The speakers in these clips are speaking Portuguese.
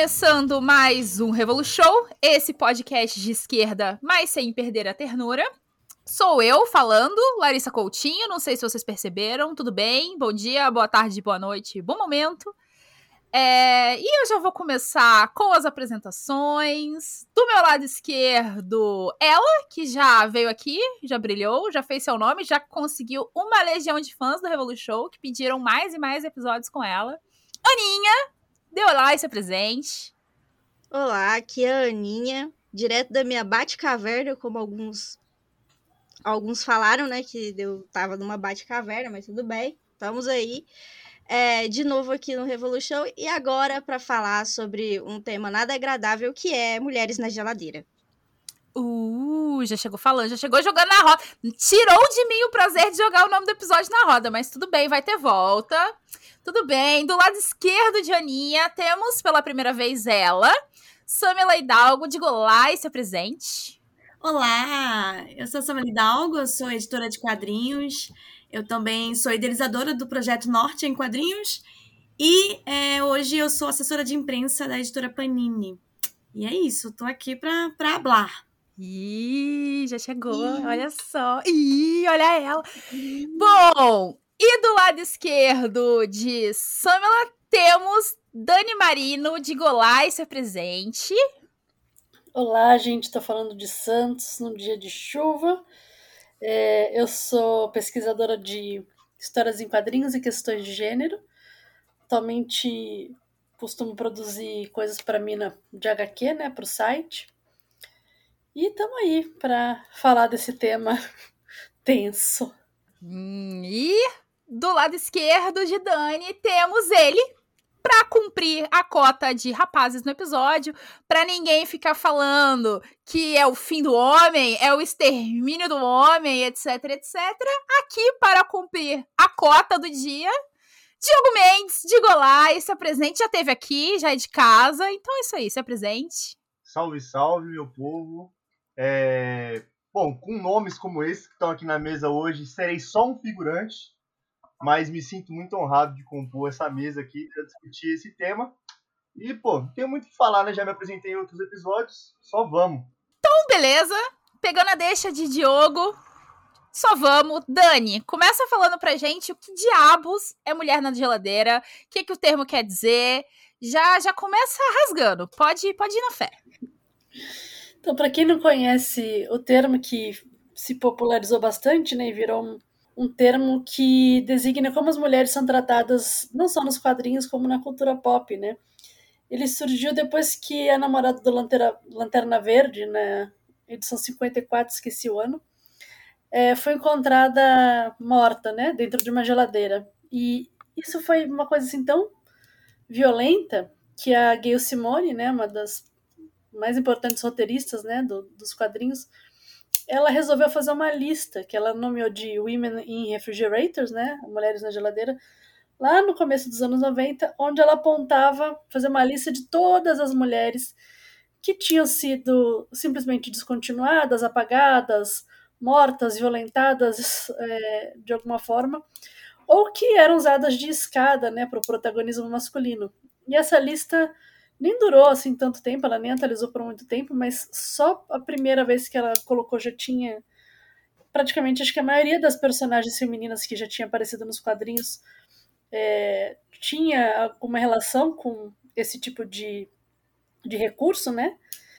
Começando mais um Revolu Show, esse podcast de esquerda, mas sem perder a ternura. Sou eu falando, Larissa Coutinho, não sei se vocês perceberam, tudo bem? Bom dia, boa tarde, boa noite, bom momento. E eu já vou começar com as apresentações. Do meu lado esquerdo, ela, que já veio aqui, já brilhou, já fez seu nome, já conseguiu uma legião de fãs do Revolu Show, que pediram mais e mais episódios com ela. Aninha, dê olá e se presente. Olá, aqui é a Aninha, direto da minha Batcaverna, como alguns falaram, né, que eu tava numa Batcaverna, mas tudo bem, estamos aí. De novo aqui no Revolution, e agora para falar sobre um tema nada agradável, que é mulheres na geladeira. Já chegou falando, já chegou jogando na roda. Tirou de mim o prazer de jogar o nome do episódio na roda, mas tudo bem, vai ter volta. Tudo bem, do lado esquerdo de Aninha, temos pela primeira vez ela, Samela Hidalgo, diga olá e se apresente. Olá, eu sou a Samela Hidalgo, eu sou editora de quadrinhos, eu também sou idealizadora do projeto Norte em Quadrinhos e hoje eu sou assessora de imprensa da editora Panini. E é isso, tô aqui pra hablar. Ih, já chegou, olha só. Ih, olha ela. Bom, e do lado esquerdo de Samela temos Dani Marino, diga olá e se apresente. Olá, gente, tô falando de Santos num dia de chuva. Eu sou pesquisadora de histórias em quadrinhos e questões de gênero. Atualmente costumo produzir coisas para Mina de HQ, né, para o site. E estamos aí para falar desse tema tenso. E do lado esquerdo de Dani temos ele, para cumprir a cota de rapazes no episódio, para ninguém ficar falando que é o fim do homem, é o extermínio do homem, etc, etc. Aqui para cumprir a cota do dia, Diogo Mendes, diga olá e se apresente. Já esteve aqui, já é de casa, então é isso aí, se apresente. Salve, salve, meu povo. Bom, com nomes como esse que estão aqui na mesa hoje, serei só um figurante, mas me sinto muito honrado de compor essa mesa aqui para discutir esse tema. E, não tenho muito o que falar, né? Já me apresentei em outros episódios, só vamos. Então, beleza. Pegando a deixa de Diogo, só vamos. Dani, começa falando pra gente o que diabos é mulher na geladeira, o que o termo quer dizer. Já começa rasgando, pode ir na fé. Então, para quem não conhece o termo que se popularizou bastante, né, e virou um termo que designa como as mulheres são tratadas não só nos quadrinhos, como na cultura pop, né? Ele surgiu depois que a namorada do Lanterna Verde, na edição 54, esqueci o ano, foi encontrada morta, né, dentro de uma geladeira. E isso foi uma coisa assim tão violenta que a Gayle Simone, né, uma das mais importantes roteiristas, né, dos quadrinhos, ela resolveu fazer uma lista que ela nomeou de Women in Refrigerators, né, mulheres na geladeira, lá no começo dos anos 90, onde ela apontava, fazer uma lista de todas as mulheres que tinham sido simplesmente descontinuadas, apagadas, mortas, violentadas de alguma forma, ou que eram usadas de escada, né, para o protagonismo masculino. E essa lista nem durou assim tanto tempo, ela nem atualizou por muito tempo, mas só a primeira vez que ela colocou já tinha praticamente, acho que a maioria das personagens femininas que já tinha aparecido nos quadrinhos tinha alguma relação com esse tipo de recurso, né?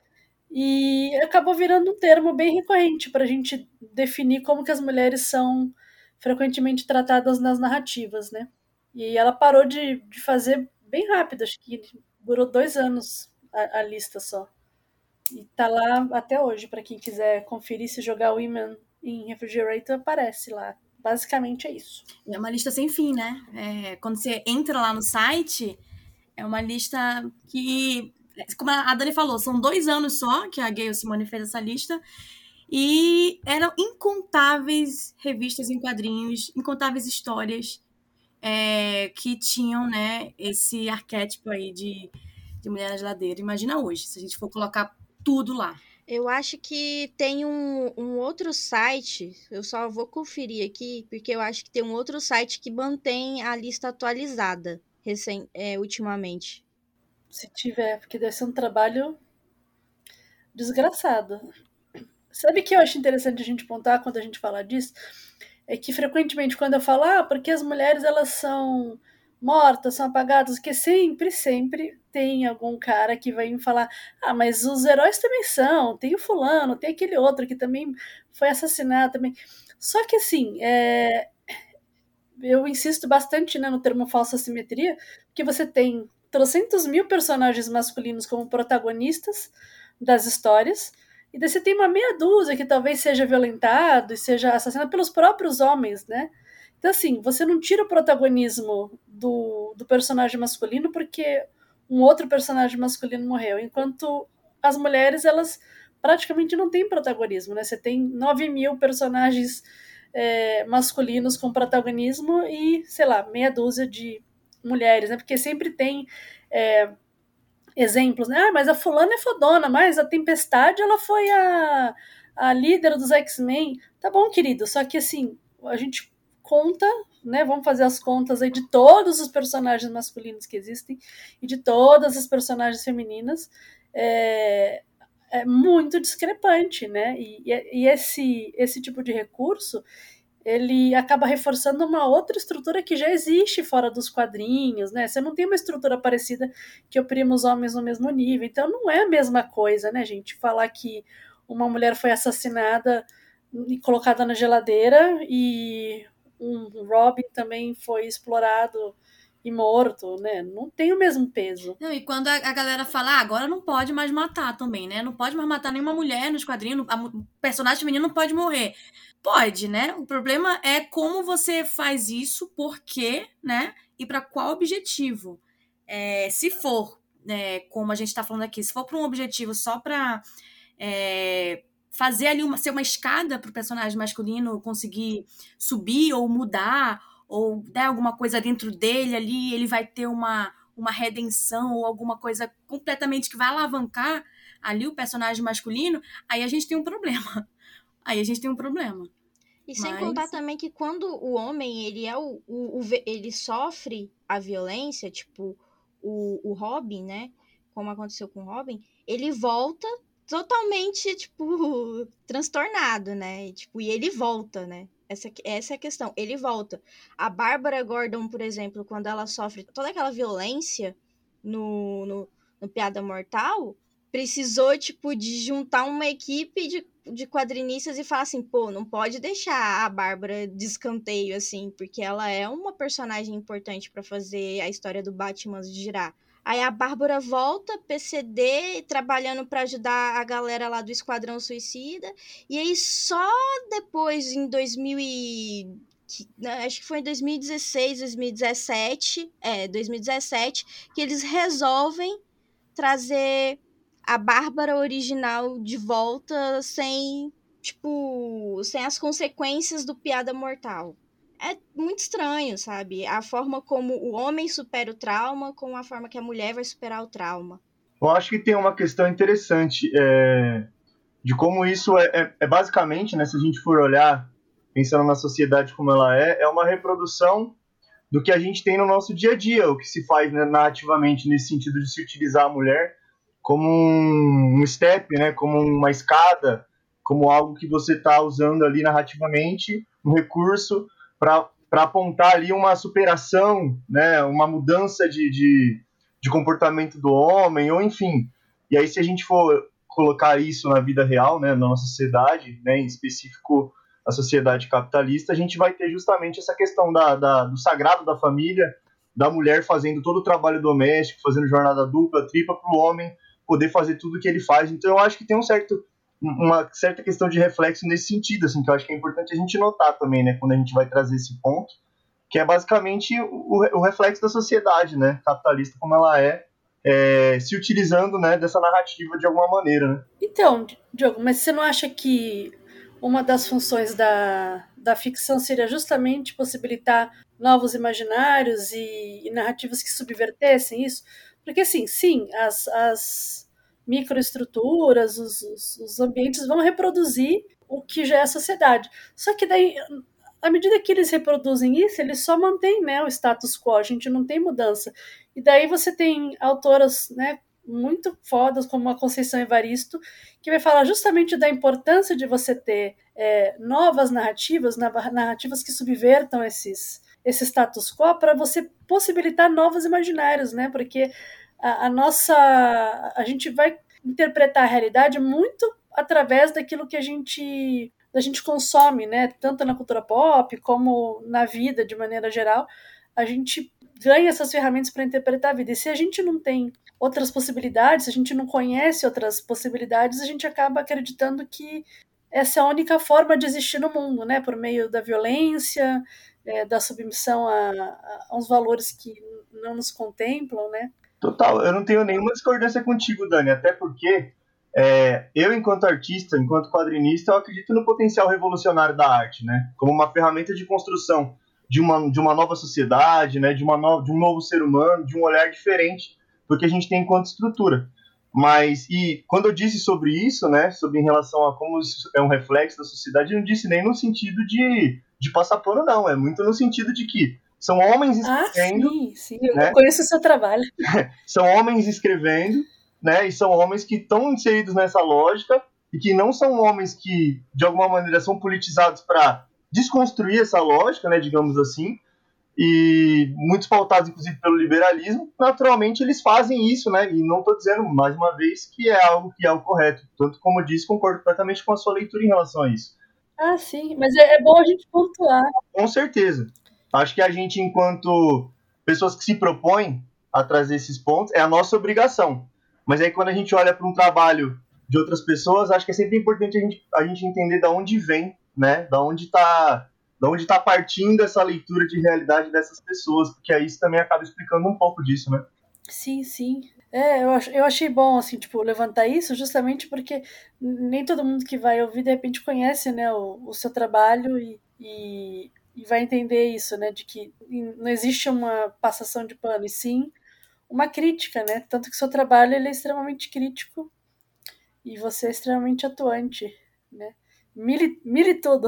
E acabou virando um termo bem recorrente para a gente definir como que as mulheres são frequentemente tratadas nas narrativas, né? E ela parou de fazer bem rápido, acho que durou 2 anos a lista só. E tá lá até hoje, para quem quiser conferir, se jogar Women in Refrigerator, aparece lá. Basicamente é isso. É uma lista sem fim, né? Quando você entra lá no site, é uma lista que, como a Dani falou, são 2 anos só que a Gayle Simone fez essa lista. E eram incontáveis revistas em quadrinhos, incontáveis histórias que tinham, né, esse arquétipo aí de mulher na geladeira. Imagina hoje, se a gente for colocar tudo lá. Eu acho que tem um outro site, eu só vou conferir aqui, porque eu acho que tem um outro site que mantém a lista atualizada ultimamente. Se tiver, porque deve ser um trabalho desgraçado. Sabe o que eu acho interessante a gente pontuar quando a gente fala disso? É que frequentemente quando eu falo, porque as mulheres elas são mortas, são apagadas, que sempre tem algum cara que vai me falar, mas os heróis também são, tem o fulano, tem aquele outro que também foi assassinado também. Só que assim, eu insisto bastante, né, no termo falsa simetria, porque você tem trocentos mil personagens masculinos como protagonistas das histórias, e daí você tem uma meia dúzia que talvez seja violentado e seja assassinado pelos próprios homens, né? Então, assim, você não tira o protagonismo do personagem masculino porque um outro personagem masculino morreu, enquanto as mulheres, elas praticamente não têm protagonismo, né? Você tem 9 mil personagens masculinos com protagonismo e, sei lá, meia dúzia de mulheres, né? Porque sempre tem exemplos, né? Mas a fulana é fodona, mas a Tempestade, ela foi a líder dos X-Men. Tá bom, querido, só que assim, a gente conta, né? Vamos fazer as contas aí de todos os personagens masculinos que existem e de todas as personagens femininas. É muito discrepante, né? E esse tipo de recurso ele acaba reforçando uma outra estrutura que já existe fora dos quadrinhos, né? Você não tem uma estrutura parecida que oprima os homens no mesmo nível. Então não é a mesma coisa, né, gente? Falar que uma mulher foi assassinada e colocada na geladeira e um Robin também foi explorado e morto, né? Não tem o mesmo peso. Não, e quando a galera fala, agora não pode mais matar também, né? Não pode mais matar nenhuma mulher nos quadrinhos, o personagem feminino não pode morrer. Pode, né? O problema é como você faz isso, por quê, né? E para qual objetivo. Se for, como a gente tá falando aqui, se for para um objetivo só para fazer ali ser uma escada para o personagem masculino conseguir subir ou mudar, ou alguma coisa dentro dele ali, ele vai ter uma redenção ou alguma coisa completamente que vai alavancar ali o personagem masculino, aí a gente tem um problema. E sem contar também que quando o homem, ele ele sofre a violência, tipo o Robin, né? Como aconteceu com o Robin, ele volta totalmente, tipo, transtornado, né? E ele volta, né? Essa é a questão. Ele volta. A Bárbara Gordon, por exemplo, quando ela sofre toda aquela violência no Piada Mortal, precisou, tipo, de juntar uma equipe de quadrinistas e falar assim, pô, não pode deixar a Bárbara de escanteio, assim, porque ela é uma personagem importante para fazer a história do Batman girar. Aí a Bárbara volta, PCD, trabalhando para ajudar a galera lá do Esquadrão Suicida, e aí só depois, em 2000 acho que foi em 2016, 2017, 2017, que eles resolvem trazer a Bárbara original de volta sem as consequências do Piada Mortal. É muito estranho, sabe? A forma como o homem supera o trauma com a forma que a mulher vai superar o trauma. Eu acho que tem uma questão interessante de como isso é basicamente, né, se a gente for olhar, pensando na sociedade como ela é uma reprodução do que a gente tem no nosso dia a dia, o que se faz, né, narrativamente nesse sentido de se utilizar a mulher como um step, né, como uma escada, como algo que você está usando ali narrativamente, um recurso para apontar ali uma superação, né, uma mudança de comportamento do homem, ou enfim. E aí, se a gente for colocar isso na vida real, né, na nossa sociedade, né, em específico a sociedade capitalista, a gente vai ter justamente essa questão do sagrado da família, da mulher fazendo todo o trabalho doméstico, fazendo jornada dupla, tripla, para o homem poder fazer tudo o que ele faz. Então eu acho que tem uma certa questão de reflexo nesse sentido, assim, que eu acho que é importante a gente notar também, né, quando a gente vai trazer esse ponto, que é basicamente o reflexo da sociedade, né, capitalista como ela se utilizando, né, dessa narrativa de alguma maneira, né. Então, Diogo, mas você não acha que uma das funções da ficção seria justamente possibilitar novos imaginários e narrativas que subvertessem isso? Porque, assim, sim, as microestruturas, os ambientes vão reproduzir o que já é a sociedade. Só que daí, à medida que eles reproduzem isso, eles só mantêm, né, o status quo, a gente não tem mudança. E daí você tem autoras, né, muito fodas, como a Conceição Evaristo, que vai falar justamente da importância de você ter novas narrativas, narrativas que subvertam esse status quo, para você possibilitar novos imaginários, né? Porque a gente vai interpretar a realidade muito através daquilo que a gente consome, né? Tanto na cultura pop como na vida de maneira geral. A gente ganha essas ferramentas para interpretar a vida. E se a gente não tem outras possibilidades, se a gente não conhece outras possibilidades, a gente acaba acreditando que essa é a única forma de existir no mundo, né? Por meio da violência, da submissão a uns valores que não nos contemplam, né? Total, eu não tenho nenhuma discordância contigo, Dani, até porque eu, enquanto artista, enquanto quadrinista, eu acredito no potencial revolucionário da arte, né? Como uma ferramenta de construção de uma nova sociedade, né? De um novo ser humano, de um olhar diferente do que a gente tem enquanto estrutura. Mas, e quando eu disse sobre isso, né? Sobre em relação a como isso é um reflexo da sociedade, eu não disse nem no sentido de passar pano, não. É muito no sentido de que são homens escrevendo... Sim, eu conheço o seu trabalho. São homens escrevendo, né? E são homens que estão inseridos nessa lógica e que não são homens que, de alguma maneira, são politizados para desconstruir essa lógica, né? Digamos assim. E muitos pautados, inclusive, pelo liberalismo. Naturalmente, eles fazem isso, né? E não estou dizendo, mais uma vez, que é algo correto. Tanto como eu disse, concordo completamente com a sua leitura em relação a isso. Sim, mas é bom a gente pontuar. Com certeza. Acho que a gente, enquanto pessoas que se propõem a trazer esses pontos, é a nossa obrigação. Mas aí, quando a gente olha para um trabalho de outras pessoas, acho que é sempre importante a gente entender de onde vem, né? Da onde está partindo essa leitura de realidade dessas pessoas, porque aí isso também acaba explicando um pouco disso, né? Sim. Eu achei bom, assim, tipo, levantar isso justamente porque nem todo mundo que vai ouvir, de repente, conhece, né, o seu trabalho e vai entender isso, né, de que não existe uma passação de pano, e sim uma crítica, né, tanto que o seu trabalho ele é extremamente crítico e você é extremamente atuante, né, mire tudo.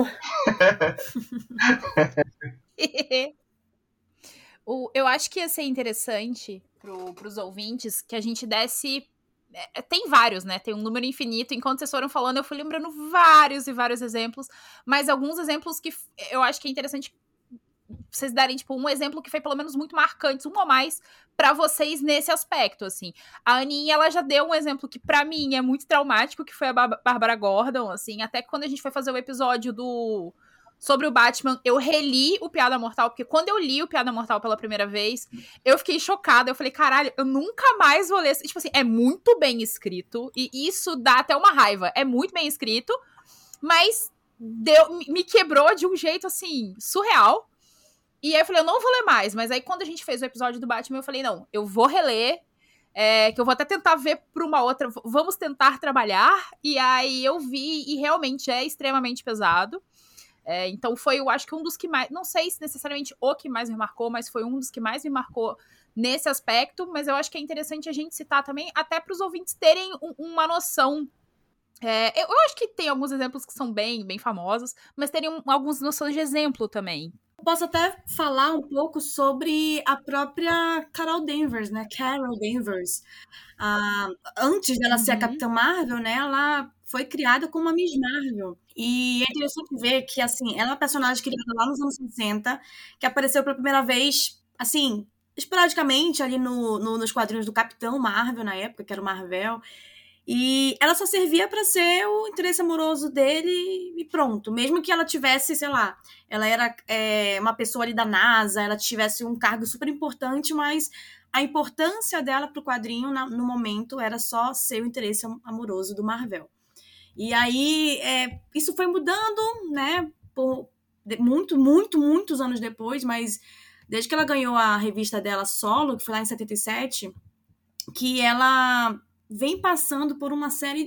Eu acho que ia ser interessante pros ouvintes que a gente desse... Tem vários, né? Tem um número infinito. Enquanto vocês foram falando, eu fui lembrando vários e vários exemplos. Mas alguns exemplos que eu acho que é interessante vocês darem, tipo, um exemplo que foi pelo menos muito marcante, um ou mais, pra vocês nesse aspecto, assim. A Aninha, ela já deu um exemplo que pra mim é muito traumático, que foi a Bárbara Gordon, assim. Até quando a gente foi fazer o episódio sobre o Batman, eu reli o Piada Mortal, porque quando eu li o Piada Mortal pela primeira vez, eu fiquei chocada, eu falei, caralho, eu nunca mais vou ler, tipo assim, é muito bem escrito, e isso dá até uma raiva, é muito bem escrito, mas me quebrou de um jeito, assim, surreal, e aí eu falei, eu não vou ler mais, mas aí quando a gente fez o episódio do Batman, eu falei, não, eu vou reler, que eu vou até tentar ver por uma outra, vamos tentar trabalhar, e aí eu vi, e realmente é extremamente pesado. Então foi, eu acho que um dos que mais, não sei se necessariamente o que mais me marcou, mas foi um dos que mais me marcou nesse aspecto, mas eu acho que é interessante a gente citar também, até para os ouvintes terem uma noção. Eu acho que tem alguns exemplos que são bem, bem famosos, mas terem algumas noções de exemplo também. Eu posso até falar um pouco sobre a própria Carol Danvers, né? Carol Danvers. Antes dela ser a Capitã Marvel, né? Ela foi criada como uma Miss Marvel. E é interessante ver que, assim, ela é uma personagem criada lá nos anos 60, que apareceu pela primeira vez, assim, esporadicamente ali nos quadrinhos do Capitão Marvel, na época, que era o Marvel. E ela só servia para ser o interesse amoroso dele e pronto. Mesmo que ela tivesse, sei lá, ela era uma pessoa ali da NASA, ela tivesse um cargo super importante, mas a importância dela pro quadrinho no momento era só ser o interesse amoroso do Marvel. E aí, isso foi mudando, né, por muitos anos depois, mas desde que ela ganhou a revista dela solo, que foi lá em 77, que ela vem passando por uma série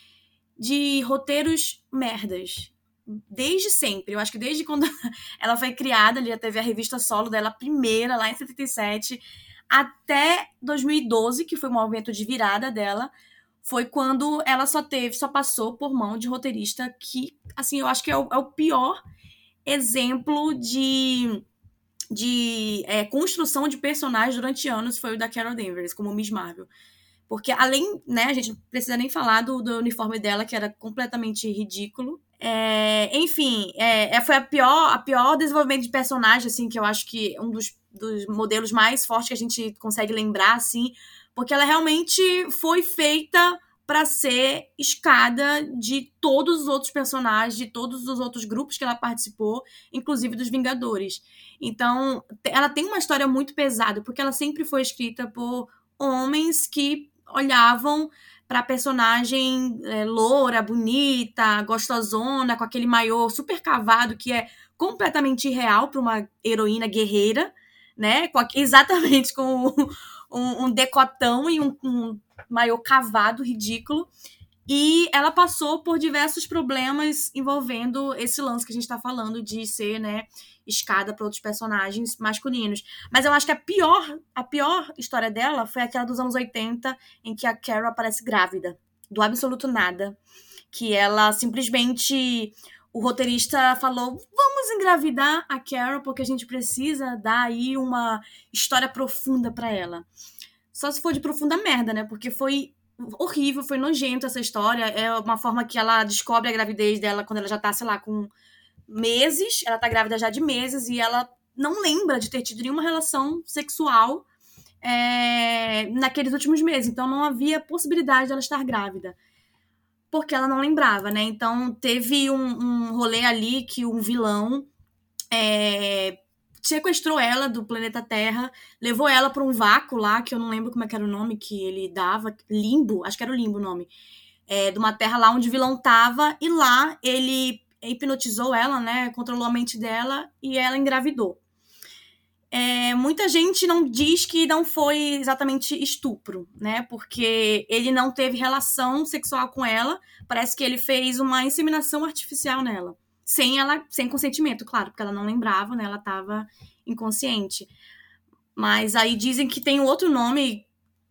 de roteiros merdas. Desde sempre. Eu acho que desde quando ela foi criada, ela já teve a revista solo dela primeira, lá em 77, até 2012, que foi o momento de virada dela, foi quando ela só passou por mão de roteirista que, assim, eu acho que é o pior exemplo de construção de personagens durante anos foi o da Carol Danvers, como Miss Marvel. Porque além, né, a gente não precisa nem falar do uniforme dela, que era completamente ridículo. Enfim, foi a pior desenvolvimento de personagem, assim, que eu acho que um dos modelos mais fortes que a gente consegue lembrar, assim, porque ela realmente foi feita para ser escada de todos os outros personagens, de todos os outros grupos que ela participou, inclusive dos Vingadores. Então, ela tem uma história muito pesada, porque ela sempre foi escrita por homens que olhavam pra personagem loura, bonita, gostosona, com aquele maiô super cavado, que é completamente irreal para uma heroína guerreira, né? Exatamente com um decotão e um maiô cavado ridículo. E ela passou por diversos problemas envolvendo esse lance que a gente tá falando de ser, né, escada para outros personagens masculinos. Mas eu acho que a pior história dela foi aquela dos anos 80, em que a Carol aparece grávida, do absoluto nada. Que ela simplesmente... O roteirista falou, vamos engravidar a Carol, porque a gente precisa dar aí uma história profunda para ela. Só se for de profunda merda, né? Porque foi horrível, foi nojento essa história. É uma forma que ela descobre a gravidez dela quando ela já tá, sei lá, com meses. Ela tá grávida já de meses e ela não lembra de ter tido nenhuma relação sexual naqueles últimos meses. Então não havia possibilidade dela estar grávida. Porque ela não lembrava, né? Então teve um rolê ali que um vilão sequestrou ela do planeta Terra, levou ela para um vácuo lá, que eu não lembro como é que era o nome que ele dava, Limbo, acho que era o Limbo o nome, de uma terra lá onde o vilão tava, e lá ele hipnotizou ela, né, controlou a mente dela, e ela engravidou. Muita gente não diz que não foi exatamente estupro, né, porque ele não teve relação sexual com ela, parece que ele fez uma inseminação artificial nela. Sem consentimento, claro, porque ela não lembrava, né? Ela estava inconsciente. Mas aí dizem que tem outro nome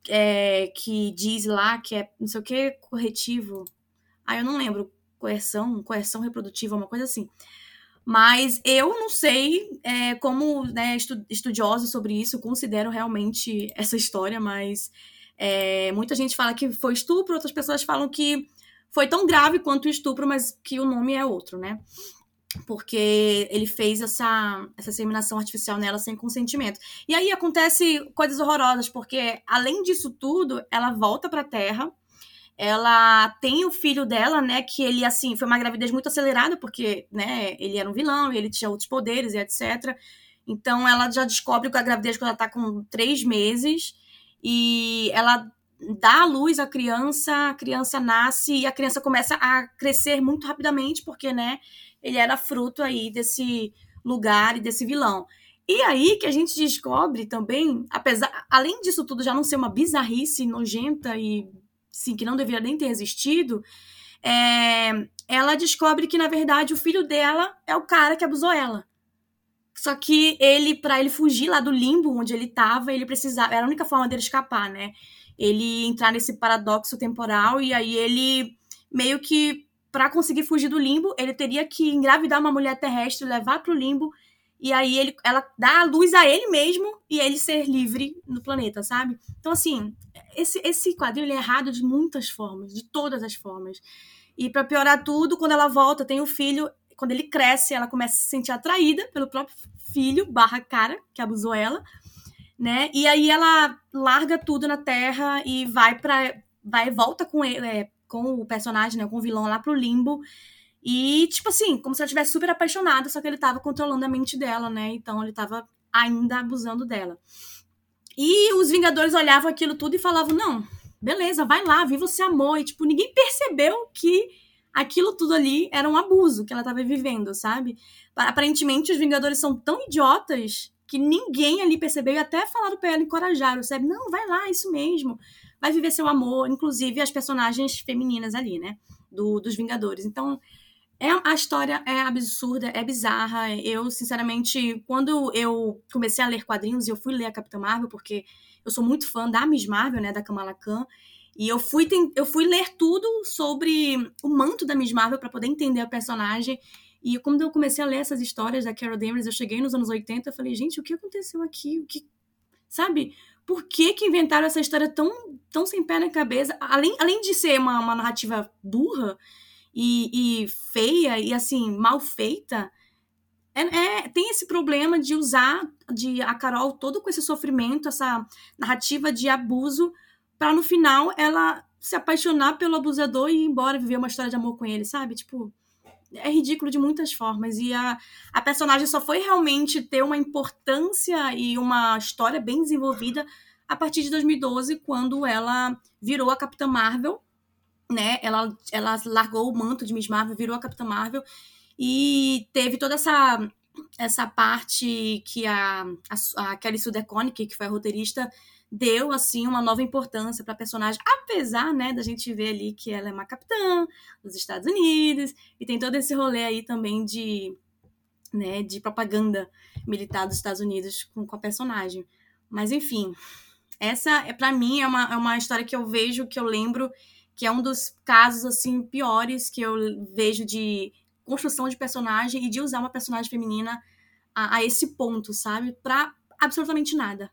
que diz lá, que é não sei o que, corretivo. Eu não lembro, coerção reprodutiva, uma coisa assim. Mas eu não sei como, né, estudiosos sobre isso consideram realmente essa história, mas muita gente fala que foi estupro, outras pessoas falam que foi tão grave quanto o estupro, mas que o nome é outro, né? Porque ele fez essa inseminação artificial nela sem consentimento. E aí acontece coisas horrorosas, porque além disso tudo, ela volta pra Terra, ela tem o filho dela, né, que ele, assim, foi uma gravidez muito acelerada, porque, né, ele era um vilão, e ele tinha outros poderes e etc. Então ela já descobre que a gravidez quando ela tá com 3 meses, e ela dá à luz a criança nasce e a criança começa a crescer muito rapidamente, porque, né, ele era fruto aí desse lugar e desse vilão. E aí que a gente descobre também, além disso tudo já não ser uma bizarrice nojenta e, sim, que não deveria nem ter existido, ela descobre que, na verdade, o filho dela é o cara que abusou ela. Só que pra ele fugir lá do limbo onde ele tava, ele precisava... Era a única forma dele escapar, né? Ele entrar nesse paradoxo temporal, e aí ele meio que, pra conseguir fugir do limbo, ele teria que engravidar uma mulher terrestre, levar pro limbo, e aí ela dá a luz a ele mesmo, e ele ser livre no planeta, sabe? Então, assim, esse quadrinho ele é errado de muitas formas, de todas as formas. E pra piorar tudo, quando ela volta, tem o filho, quando ele cresce, ela começa a se sentir atraída pelo próprio filho, /cara, que abusou ela, né? E aí ela larga tudo na Terra e vai e volta com ele, com o personagem, né, com o vilão lá pro limbo. E, tipo assim, como se ela estivesse super apaixonada, só que ele tava controlando a mente dela, né? Então ele tava ainda abusando dela. E os Vingadores olhavam aquilo tudo e falavam, não, beleza, vai lá, viva esse amor. E, tipo, ninguém percebeu que aquilo tudo ali era um abuso que ela tava vivendo, sabe? Aparentemente, os Vingadores são tão idiotas que ninguém ali percebeu, e até falaram pra ela, encorajaram, sabe? Não, vai lá, isso mesmo. Vai viver seu amor, inclusive as personagens femininas ali, né? Dos Vingadores. Então, a história é absurda, é bizarra. Eu, sinceramente, quando eu comecei a ler quadrinhos, e eu fui ler a Capitã Marvel, porque eu sou muito fã da Miss Marvel, né? Da Kamala Khan. E eu fui ler tudo sobre o manto da Miss Marvel para poder entender a personagem. E quando eu comecei a ler essas histórias da Carol Danvers, eu cheguei nos anos 80, eu falei, gente, o que aconteceu aqui? Sabe? Por que inventaram essa história tão sem pé na cabeça? Além de ser uma narrativa burra e feia e, assim, mal feita, tem esse problema de usar a Carol todo com esse sofrimento, essa narrativa de abuso, pra no final ela se apaixonar pelo abusador e ir embora viver uma história de amor com ele, sabe? Tipo, é ridículo de muitas formas. E a personagem só foi realmente ter uma importância e uma história bem desenvolvida a partir de 2012, quando ela virou a Capitã Marvel, né? Ela largou o manto de Miss Marvel, virou a Capitã Marvel, e teve toda essa parte que a Kelly Sue DeConnick, que foi a roteirista, deu, assim, uma nova importância pra personagem, apesar, né, da gente ver ali que ela é uma capitã dos Estados Unidos, e tem todo esse rolê aí também de propaganda militar dos Estados Unidos com a personagem. Mas, enfim, essa, pra mim, é uma história que eu vejo, que eu lembro, que é um dos casos, assim, piores que eu vejo de construção de personagem e de usar uma personagem feminina a esse ponto, sabe? Pra absolutamente nada.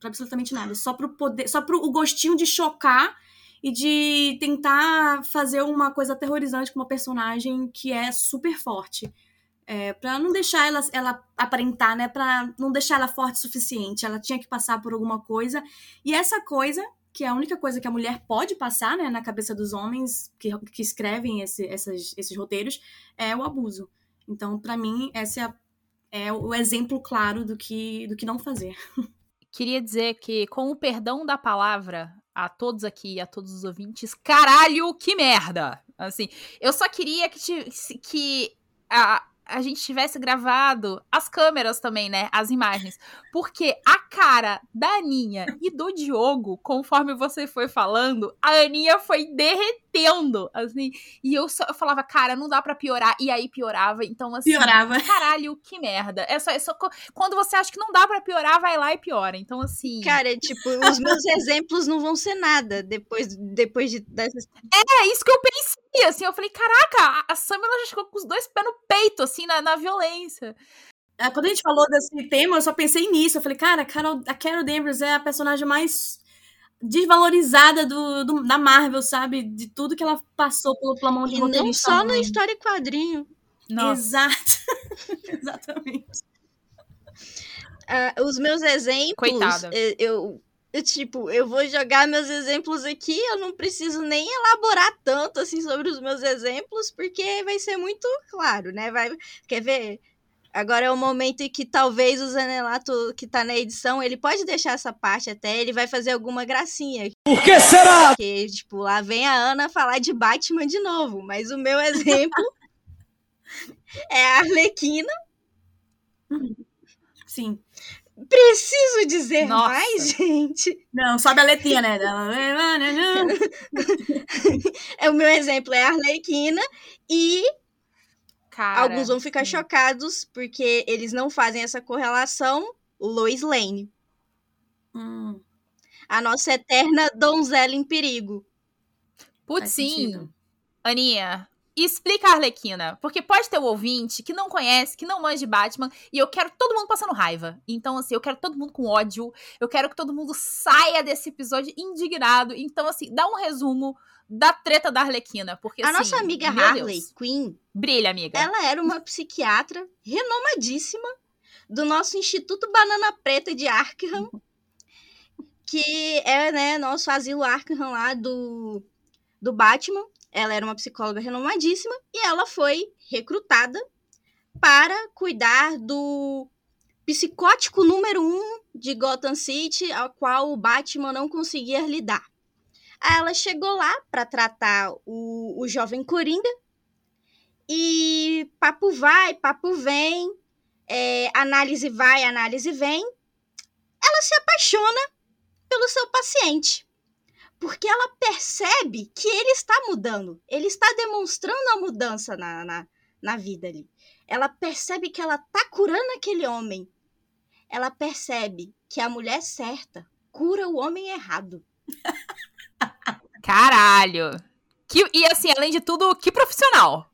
Só pro gostinho de chocar e de tentar fazer uma coisa aterrorizante com uma personagem que é super forte. Pra não deixar ela aparentar, né? Pra não deixar ela forte o suficiente. Ela tinha que passar por alguma coisa. E essa coisa, que é a única coisa que a mulher pode passar, né, na cabeça dos homens que escrevem esses roteiros, é o abuso. Então, pra mim, esse é o exemplo claro do que não fazer. Queria dizer que, com o perdão da palavra a todos aqui e a todos os ouvintes, caralho, que merda! Assim, eu só queria que a gente tivesse gravado as câmeras também, né? As imagens. Porque a cara da Aninha e do Diogo, conforme você foi falando, a Aninha foi derretendo, assim. E eu falava, cara, não dá pra piorar. E aí piorava. Então, assim, piorava. Caralho, que merda. É só quando você acha que não dá pra piorar, vai lá e piora. Então, assim... Cara, tipo, os meus exemplos não vão ser nada depois dessas... É isso que eu pensei, assim. Eu falei, caraca, a Samela já chegou com os dois pés no peito, assim, na violência. Quando a gente falou desse tema, eu só pensei nisso. Eu falei, cara, a Carol Danvers é a personagem mais desvalorizada da Marvel, sabe? De tudo que ela passou pela mão de roteirista. E não só na história e quadrinho. Nossa. Exato. Exatamente. Os meus exemplos... Coitada. Eu vou jogar meus exemplos aqui, eu não preciso nem elaborar tanto, assim, sobre os meus exemplos, porque vai ser muito claro, né? Quer ver? Agora é o momento em que talvez o Zanelato, que tá na edição, ele pode deixar essa parte até, ele vai fazer alguma gracinha. Por que será? Porque, tipo, lá vem a Ana falar de Batman de novo, mas o meu exemplo é a Arlequina. Sim. Preciso dizer mais, gente? Não, sobe a letrinha, né? O meu exemplo é a Arlequina e Cara, alguns vão ficar chocados porque eles não fazem essa correlação. Lois Lane. A nossa eterna donzela em perigo. Putz, sim. Aninha, explica a Arlequina, porque pode ter um ouvinte que não conhece, que não manja de Batman, e eu quero todo mundo passando raiva. Então, assim, eu quero todo mundo com ódio, eu quero que todo mundo saia desse episódio indignado. Então, assim, dá um resumo da treta da Arlequina, porque, a nossa amiga Harley Quinn, brilha, amiga. Ela era uma psiquiatra renomadíssima do nosso Instituto Banana Preta de Arkham, que é, né, nosso asilo Arkham lá do Batman. Ela era uma psicóloga renomadíssima e ela foi recrutada para cuidar do psicótico número 1 de Gotham City, ao qual o Batman não conseguia lidar. Aí ela chegou lá para tratar o jovem Coringa e papo vai, papo vem, análise vai, análise vem. Ela se apaixona pelo seu paciente. Porque ela percebe que ele está mudando. Ele está demonstrando a mudança na vida ali. Ela percebe que ela está curando aquele homem. Ela percebe que a mulher certa cura o homem errado. Caralho! E assim, além de tudo, que profissional!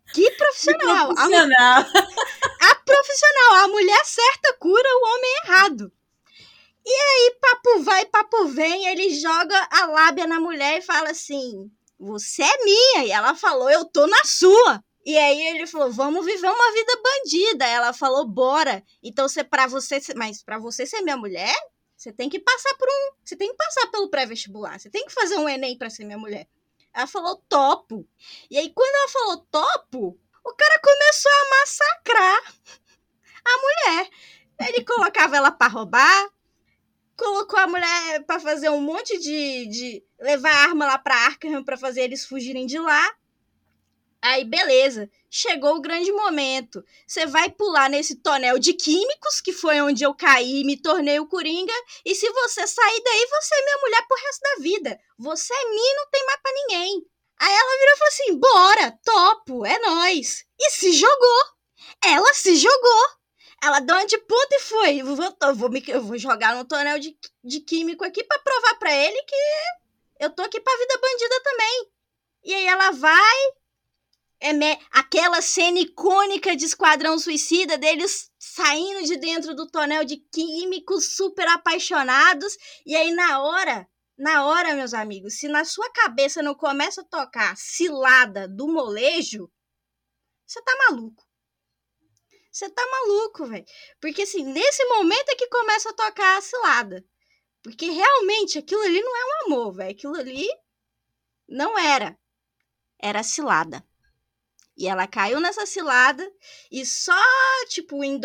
Que profissional! Profissional. A profissional, a mulher certa cura o homem errado. E aí, papo vai, papo vem, ele joga a lábia na mulher e fala assim, você é minha. E ela falou, eu tô na sua. E aí ele falou, vamos viver uma vida bandida. Ela falou, bora. Então, mas pra você ser minha mulher, você tem que passar você tem que passar pelo pré-vestibular. Você tem que fazer um Enem pra ser minha mulher. Ela falou, topo. E aí, quando ela falou topo, o cara começou a massacrar a mulher. Ele colocava ela pra roubar, colocou a mulher pra fazer um monte de levar a arma lá pra Arkham pra fazer eles fugirem de lá. Aí, beleza. Chegou o grande momento. Você vai pular nesse tonel de químicos, que foi onde eu caí e me tornei o Coringa. E se você sair daí, você é minha mulher pro resto da vida. Você é minha e não tem mais pra ninguém. Aí ela virou e falou assim, bora, topo, é nóis. E se jogou. Ela se jogou. Ela deu uma de puta e foi. Eu vou jogar no tonel de químico aqui pra provar pra ele que eu tô aqui pra vida bandida também. E aí ela vai... aquela cena icônica de Esquadrão Suicida, deles saindo de dentro do tonel de químicos super apaixonados. E aí na hora, meus amigos, se na sua cabeça não começa a tocar Cilada do Molejo, você tá maluco. Você tá maluco, velho. Porque assim, nesse momento é que começa a tocar a cilada. Porque realmente aquilo ali não é um amor, velho. Aquilo ali não era. Era cilada. E ela caiu nessa cilada. E só, tipo, em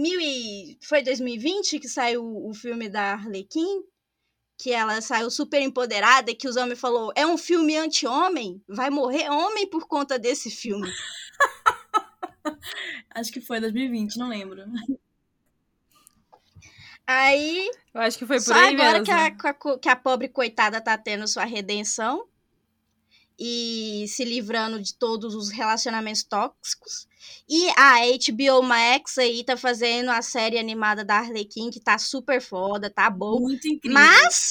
2020 que saiu o filme da Arlequim. Que ela saiu super empoderada. E que os homens falaram, é um filme anti-homem? Vai morrer homem por conta desse filme. Acho que foi 2020, não lembro. Aí... Eu acho que foi por só aí agora mesmo. que a pobre coitada tá tendo sua redenção. E se livrando de todos os relacionamentos tóxicos. E a HBO Max aí tá fazendo a série animada da Arlequim, que tá super foda, tá bom. Muito incrível.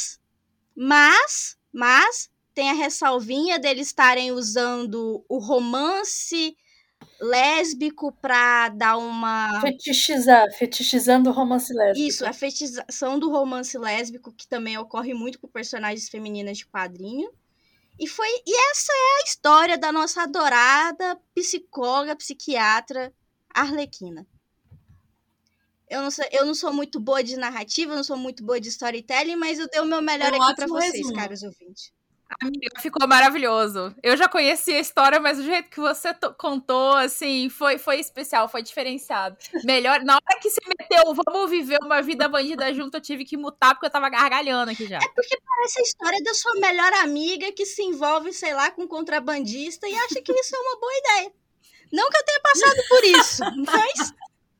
Mas tem a ressalvinha deles estarem usando o romance lésbico pra dar uma... fetichizando o romance lésbico. Isso, a fetichização do romance lésbico, que também ocorre muito com personagens femininas de quadrinho. E essa é a história da nossa adorada psicóloga, psiquiatra Arlequina. Eu não sou muito boa de narrativa, eu não sou muito boa de storytelling, mas eu dei o meu melhor aqui pra vocês, resumo. caros ouvintes. Amiga, ficou maravilhoso. Eu já conhecia a história, mas o jeito que você contou, assim, foi especial, foi diferenciado. Melhor, na hora que você meteu, vamos viver uma vida bandida junto, eu tive que mutar porque eu tava gargalhando aqui já. É porque parece a história da sua melhor amiga que se envolve, sei lá, com um contrabandista e acha que isso é uma boa ideia. Não que eu tenha passado por isso, mas...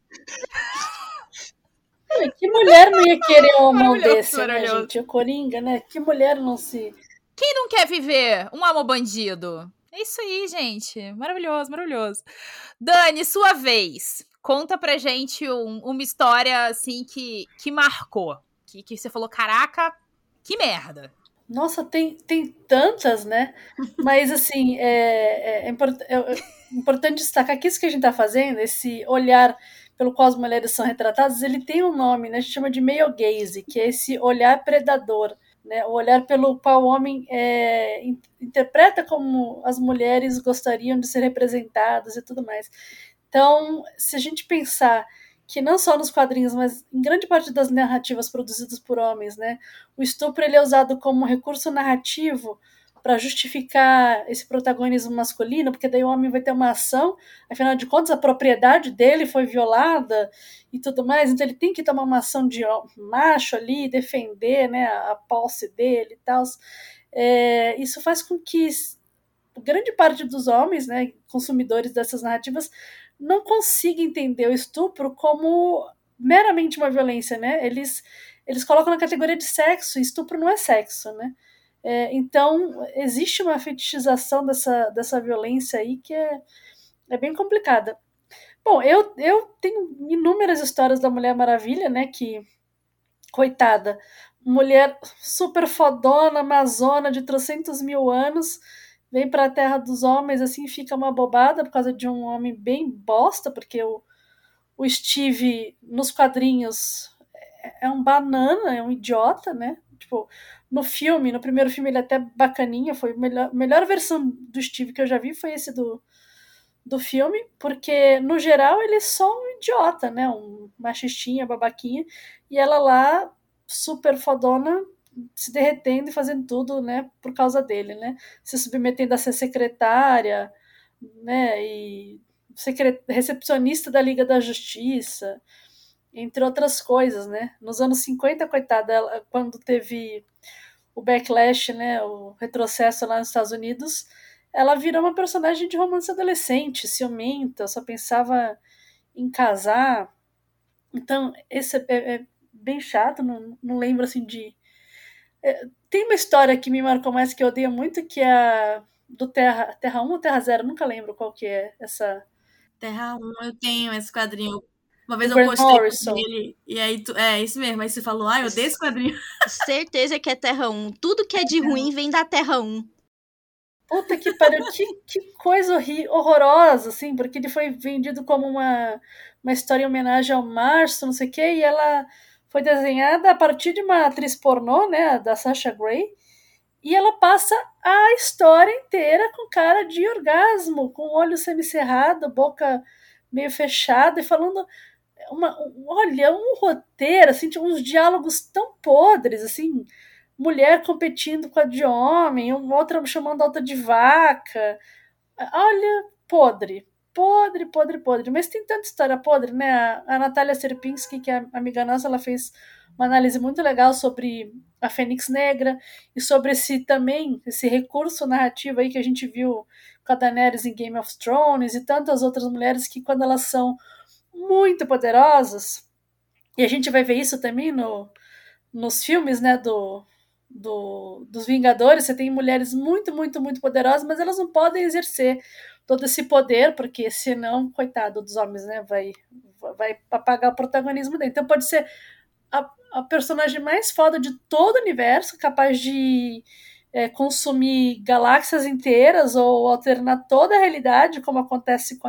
Que mulher não ia querer um amor Maravilhoso, desse, né, maravilhoso. gente? O Coringa, né? Que mulher não se... Quem não quer viver um amor bandido? É isso aí, gente. Maravilhoso, maravilhoso. Dani, sua vez. Conta pra gente uma história, assim, que marcou. Que você falou, caraca, que merda. Nossa, tem tantas, né? Mas, assim, é importante destacar que isso que a gente tá fazendo, esse olhar pelo qual as mulheres são retratadas, ele tem um nome, né? A gente chama de male gaze, que é esse olhar predador, né? O olhar pelo qual o homem interpreta como as mulheres gostariam de ser representadas e tudo mais. Então, se a gente pensar que não só nos quadrinhos, mas em grande parte das narrativas produzidas por homens, né, o estupro ele é usado como recurso narrativo para justificar esse protagonismo masculino, porque daí o homem vai ter uma ação, afinal de contas a propriedade dele foi violada e tudo mais, então ele tem que tomar uma ação de macho ali, defender, né, a posse dele e tal. Isso faz com que grande parte dos homens, né, consumidores dessas narrativas, não consiga entender o estupro como meramente uma violência, né? Eles colocam na categoria de sexo, e estupro não é sexo, né? Então, existe uma fetichização dessa violência aí que é bem complicada. Bom, eu tenho inúmeras histórias da Mulher Maravilha, né? Que, coitada, mulher super fodona, amazona, de 300 mil anos, vem pra Terra dos Homens, assim, fica uma bobada por causa de um homem bem bosta, porque o Steve, nos quadrinhos, é um banana, é um idiota, né? Tipo, no filme, no primeiro filme ele é até bacaninha, foi a melhor versão do Steve que eu já vi foi esse do filme, porque no geral ele é só um idiota, né? Um machistinha, babaquinha, e ela lá, super fodona, se derretendo e fazendo tudo, né, por causa dele, né? Se submetendo a ser secretária, né, e recepcionista da Liga da Justiça, entre outras coisas, né? Nos anos 50, coitada, ela, quando teve o backlash, né, o retrocesso lá nos Estados Unidos, ela virou uma personagem de romance adolescente, ciumenta, só pensava em casar. Então, esse é bem chato, não lembro assim de... tem uma história que me marcou mais, que eu odeio muito, que é a do Terra 1 ou Terra 0, nunca lembro qual que é essa... Terra 1, eu tenho esse quadrinho. Uma vez do eu Grant postei Morrison. dele, e aí é isso mesmo. Aí você falou, eu odeio esse quadrinho. Certeza que é Terra 1. Tudo que é de ruim vem da Terra 1. Puta que pariu, que coisa horrorosa, assim, porque ele foi vendido como uma história em homenagem ao Março, não sei o quê, e ela foi desenhada a partir de uma atriz pornô, né, da Sasha Grey, e ela passa a história inteira com cara de orgasmo, com olho semicerrado, boca meio fechada, e falando olha, um roteiro, assim, tinha uns diálogos tão podres, assim, mulher competindo com a de homem, outra chamando a outra de vaca. Olha, podre. Podre, podre, podre. Mas tem tanta história podre, né? A Natália Serpinski, que é amiga nossa, ela fez uma análise muito legal sobre a Fênix Negra e sobre esse recurso narrativo aí que a gente viu com a Daenerys em Game of Thrones e tantas outras mulheres que, quando elas são muito poderosas, e a gente vai ver isso também nos filmes, né, dos Vingadores, você tem mulheres muito, muito, muito poderosas, mas elas não podem exercer todo esse poder, porque senão, coitado dos homens, né, vai apagar o protagonismo dele. Então pode ser a personagem mais foda de todo o universo, capaz de consumir galáxias inteiras ou alternar toda a realidade, como acontece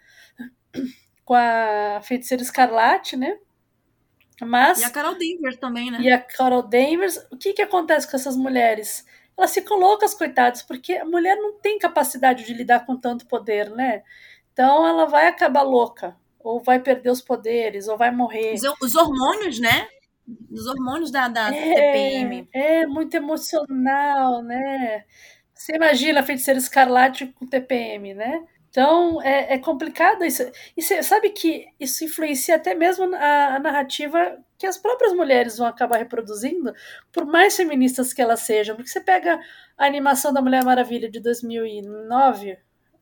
com a Feiticeira Escarlate, né? Mas, e a Carol Danvers também, né? E a Carol Danvers, o que acontece com essas mulheres? Elas ficam loucas, coitadas, porque a mulher não tem capacidade de lidar com tanto poder, né? Então ela vai acabar louca, ou vai perder os poderes, ou vai morrer. Os hormônios, né? Os hormônios da TPM. É muito emocional, né? Você imagina a Feiticeira Escarlate com TPM, né? Então é complicado isso. E você sabe que isso influencia até mesmo a narrativa que as próprias mulheres vão acabar reproduzindo, por mais feministas que elas sejam. Porque você pega a animação da Mulher Maravilha de 2009,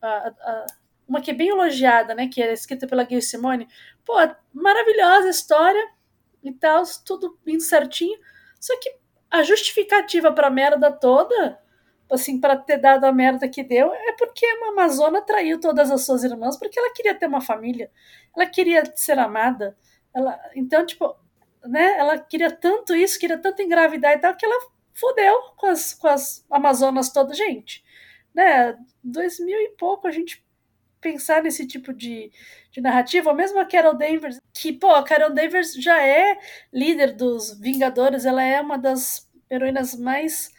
uma que é bem elogiada, né? Que é escrita pela Gayle Simone. Pô, maravilhosa história e tal, tudo indo certinho. Só que a justificativa pra merda toda, assim, para ter dado a merda que deu, é porque uma amazona traiu todas as suas irmãs, porque ela queria ter uma família, ela queria ser amada, então, tipo, né, ela queria tanto isso, queria tanto engravidar e tal, que ela fudeu com as amazonas todas, gente, né, 2000 e pouco a gente pensar nesse tipo de narrativa, ou mesmo a Carol Danvers, que, pô, a Carol Danvers já é líder dos Vingadores, ela é uma das heroínas mais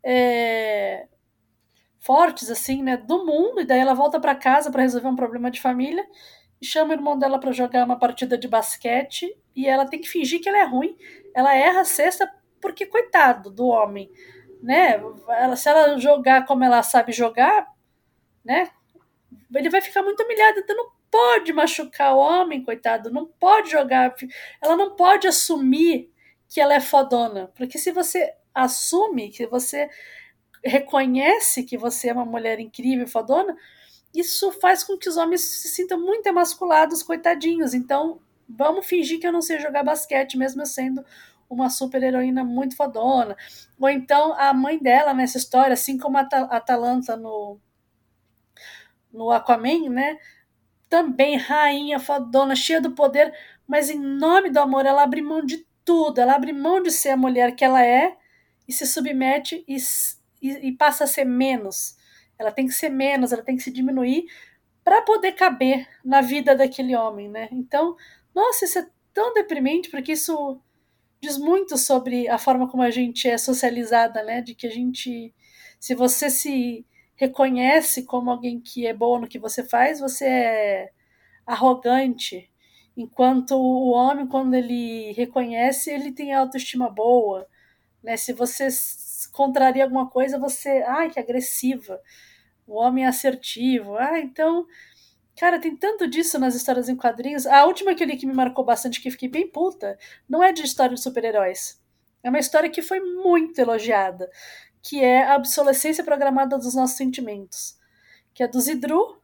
fortes, assim, né, do mundo, e daí ela volta para casa para resolver um problema de família, e chama o irmão dela para jogar uma partida de basquete, e ela tem que fingir que ela é ruim, ela erra a cesta, porque, coitado do homem, né, se ela jogar como ela sabe jogar, né, ele vai ficar muito humilhado, então não pode machucar o homem, coitado, não pode jogar, ela não pode assumir que ela é fodona, porque se você assume, que você reconhece que você é uma mulher incrível, fodona, isso faz com que os homens se sintam muito emasculados, coitadinhos, então vamos fingir que eu não sei jogar basquete, mesmo eu sendo uma super heroína muito fodona, ou então a mãe dela nessa história, assim como a Atalanta no Aquaman, né? Também rainha, fodona, cheia do poder, mas em nome do amor ela abre mão de tudo, ela abre mão de ser a mulher que ela é e se submete e passa a ser menos. ela tem que ser menos, ela tem que se diminuir para poder caber na vida daquele homem, né? Então, nossa, isso é tão deprimente, porque isso diz muito sobre a forma como a gente é socializada, né? De que a gente, se você se reconhece como alguém que é boa no que você faz, você é arrogante, enquanto o homem, quando ele reconhece, ele tem autoestima boa, né? Se você contraria alguma coisa, você, ai, que agressiva. O homem é assertivo. Ah, então, cara, tem tanto disso nas histórias em quadrinhos. A última que eu li que me marcou bastante, que fiquei bem puta, não é de história de super-heróis. É uma história que foi muito elogiada, que é a obsolescência programada dos nossos sentimentos, que é do Zidru,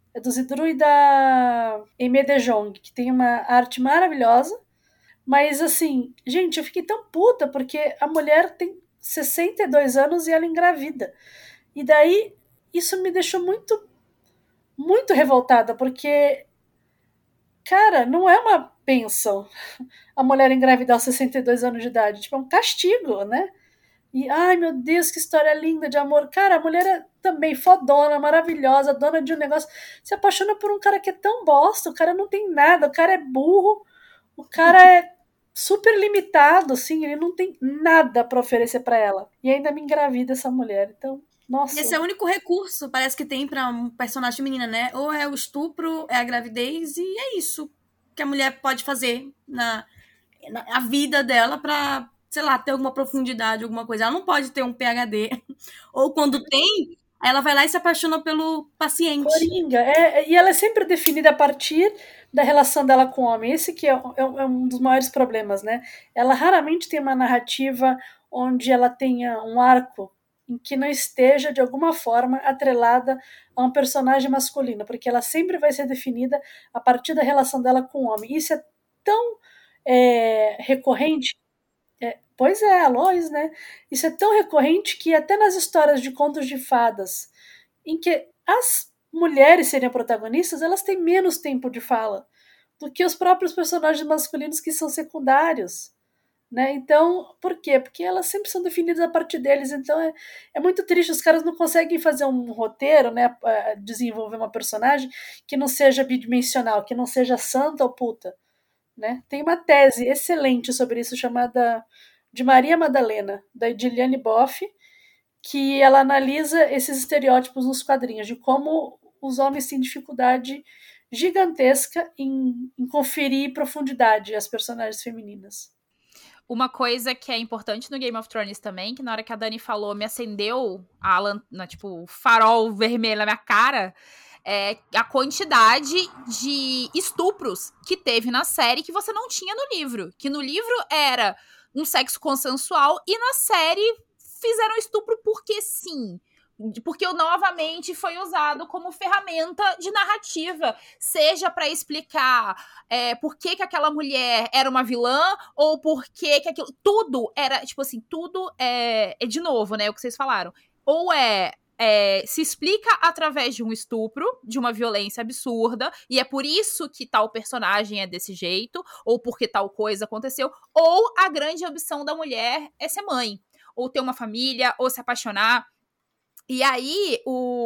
e da Aimee DeJong, que tem uma arte maravilhosa, mas assim, gente, eu fiquei tão puta porque a mulher tem 62 anos e ela engravida. E daí isso me deixou muito, muito revoltada, porque, cara, não é uma bênção a mulher engravidar aos 62 anos de idade. Tipo, é um castigo, né? E, ai, meu Deus, que história linda de amor. Cara, a mulher é também fodona, maravilhosa, dona de um negócio. Se apaixona por um cara que é tão bosta, o cara não tem nada, o cara é burro, o cara é super limitado, assim, ele não tem nada pra oferecer pra ela. E ainda me engravida essa mulher. Então, nossa. Esse é o único recurso, parece que tem pra um personagem feminina, né? Ou é o estupro, é a gravidez, e é isso que a mulher pode fazer na vida dela pra, sei lá, ter alguma profundidade, alguma coisa. Ela não pode ter um PhD. Ou quando tem, aí ela vai lá e se apaixona pelo paciente. Coringa. E ela é sempre definida a partir da relação dela com o homem. Esse que é um dos maiores problemas, né? Ela raramente tem uma narrativa onde ela tenha um arco em que não esteja, de alguma forma, atrelada a um personagem masculino, porque ela sempre vai ser definida a partir da relação dela com o homem. Isso é tão recorrente. Pois é, a Lois, né? Isso é tão recorrente que até nas histórias de contos de fadas, em que as mulheres seriam protagonistas, elas têm menos tempo de fala do que os próprios personagens masculinos que são secundários. Né? Então, por quê? Porque elas sempre são definidas a partir deles. Então é muito triste, os caras não conseguem fazer um roteiro, né? Desenvolver uma personagem que não seja bidimensional, que não seja santa ou puta. Né? Tem uma tese excelente sobre isso chamada de Maria Madalena, da Ediliane Boff, que ela analisa esses estereótipos nos quadrinhos, de como os homens têm dificuldade gigantesca em conferir profundidade às personagens femininas. Uma coisa que é importante no Game of Thrones também, que na hora que a Dani falou, me acendeu tipo, o farol vermelho na minha cara, é a quantidade de estupros que teve na série que você não tinha no livro. Que no livro era um sexo consensual e na série fizeram estupro porque sim. Porque novamente foi usado como ferramenta de narrativa, seja para explicar por que aquela mulher era uma vilã, ou por que aquilo. Tudo era, tipo assim, tudo é de novo, né? O que vocês falaram. Ou se explica através de um estupro, de uma violência absurda, e é por isso que tal personagem é desse jeito, ou porque tal coisa aconteceu, ou a grande ambição da mulher é ser mãe, ou ter uma família, ou se apaixonar. E aí,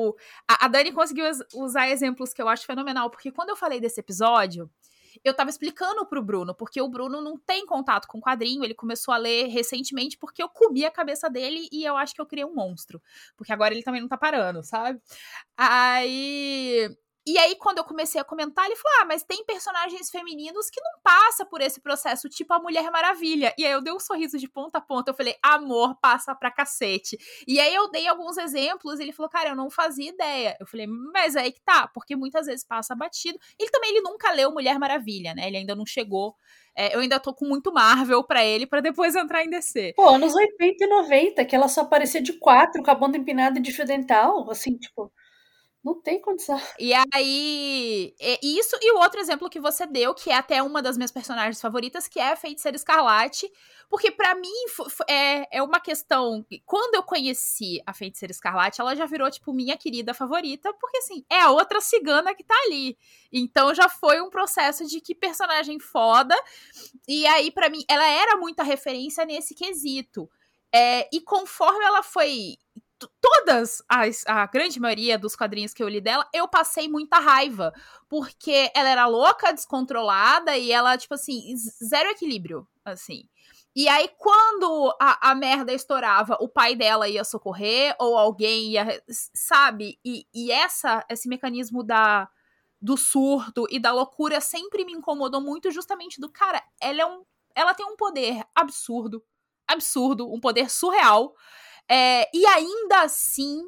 a Dani conseguiu usar exemplos que eu acho fenomenal, porque quando eu falei desse episódio, eu tava explicando pro Bruno, porque o Bruno não tem contato com quadrinho, ele começou a ler recentemente porque eu comi a cabeça dele e eu acho que eu criei um monstro. Porque agora ele também não tá parando, sabe? E aí, quando eu comecei a comentar, ele falou, mas tem personagens femininos que não passam por esse processo, tipo a Mulher Maravilha. E aí eu dei um sorriso de ponta a ponta, eu falei, amor, passa pra cacete. E aí eu dei alguns exemplos, e ele falou, cara, eu não fazia ideia. Eu falei, mas aí que tá, porque muitas vezes passa batido. Ele nunca leu Mulher Maravilha, né? Ele ainda não chegou. Eu ainda tô com muito Marvel pra ele, pra depois entrar em DC. Pô, anos 80 e 90, que ela só aparecia de 4, com a bunda empinada de fio dental, assim, tipo... Não tem condição. E aí, isso e o outro exemplo que você deu, que é até uma das minhas personagens favoritas, que é a Feiticeira Escarlate, porque pra mim é uma questão, quando eu conheci a Feiticeira Escarlate, ela já virou, tipo, minha querida favorita, porque assim, é a outra cigana que tá ali, então já foi um processo de que personagem foda, e aí pra mim, ela era muita referência nesse quesito, e conforme ela foi a grande maioria dos quadrinhos que eu li dela, eu passei muita raiva. Porque ela era louca, descontrolada e ela, tipo assim, zero equilíbrio, assim. E aí, quando a merda estourava, o pai dela ia socorrer, ou alguém ia, sabe? E esse mecanismo do surto e da loucura sempre me incomodou muito, justamente do cara, ela tem um poder absurdo, um poder surreal, e ainda assim,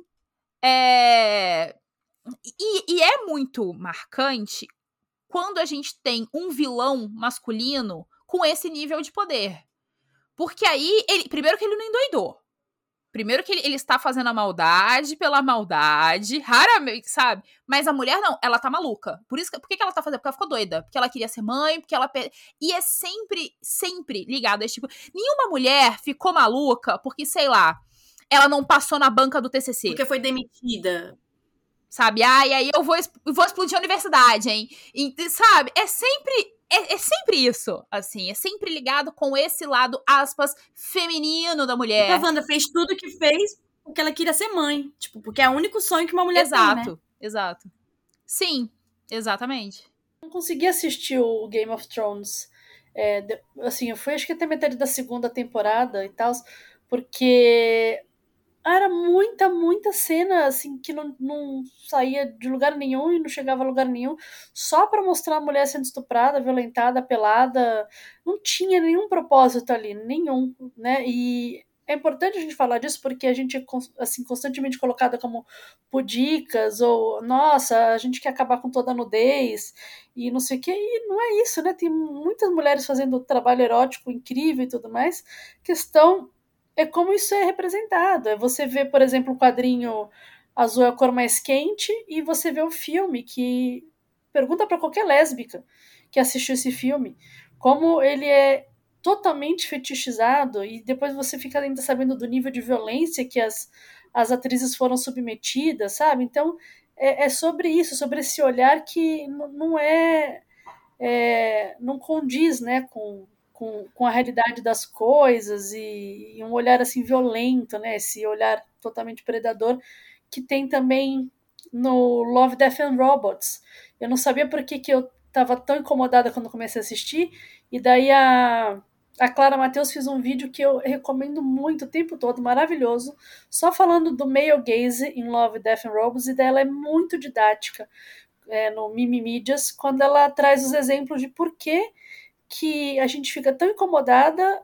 e é muito marcante quando a gente tem um vilão masculino com esse nível de poder. Porque aí, primeiro que ele não endoidou. Primeiro que ele está fazendo a maldade pela maldade, raramente, sabe? Mas a mulher não, ela tá maluca. Por que ela tá fazendo? Porque ela ficou doida. Porque ela queria ser mãe, porque ela... E é sempre ligado a esse tipo... Nenhuma mulher ficou maluca porque, sei lá, ela não passou na banca do TCC. Porque foi demitida. Sabe? E aí eu vou explodir a universidade, hein? E, sabe? É sempre isso, assim. É sempre ligado com esse lado, aspas, feminino da mulher. A Wanda fez tudo o que fez porque ela queria ser mãe. Tipo, porque é o único sonho que uma mulher tem, né? Exato. Sim, exatamente. Não consegui assistir o Game of Thrones. Assim, eu fui acho que até metade da segunda temporada e tal, porque era muita cena, assim, que não saía de lugar nenhum e não chegava a lugar nenhum, só pra mostrar a mulher sendo estuprada, violentada, pelada. Não tinha nenhum propósito ali, nenhum, né? E é importante a gente falar disso porque a gente é, assim, constantemente colocada como pudicas, ou, nossa, a gente quer acabar com toda a nudez, e não sei o que, e não é isso, né? Tem muitas mulheres fazendo trabalho erótico incrível e tudo mais, questão é como isso é representado. É você vê, por exemplo, o quadrinho Azul é a cor mais quente e você vê o filme que pergunta para qualquer lésbica que assistiu esse filme como ele é totalmente fetichizado e depois você fica ainda sabendo do nível de violência que as atrizes foram submetidas, sabe? Então é sobre isso, sobre esse olhar que não condiz, né, com a realidade das coisas e um olhar assim violento, né? Esse olhar totalmente predador que tem também no Love, Death and Robots. Eu não sabia por que eu estava tão incomodada quando comecei a assistir, e daí a Clara Mateus fez um vídeo que eu recomendo muito o tempo todo, maravilhoso, só falando do male gaze em Love, Death and Robots, e dela é muito didática no Mimimídias, quando ela traz os exemplos de por que a gente fica tão incomodada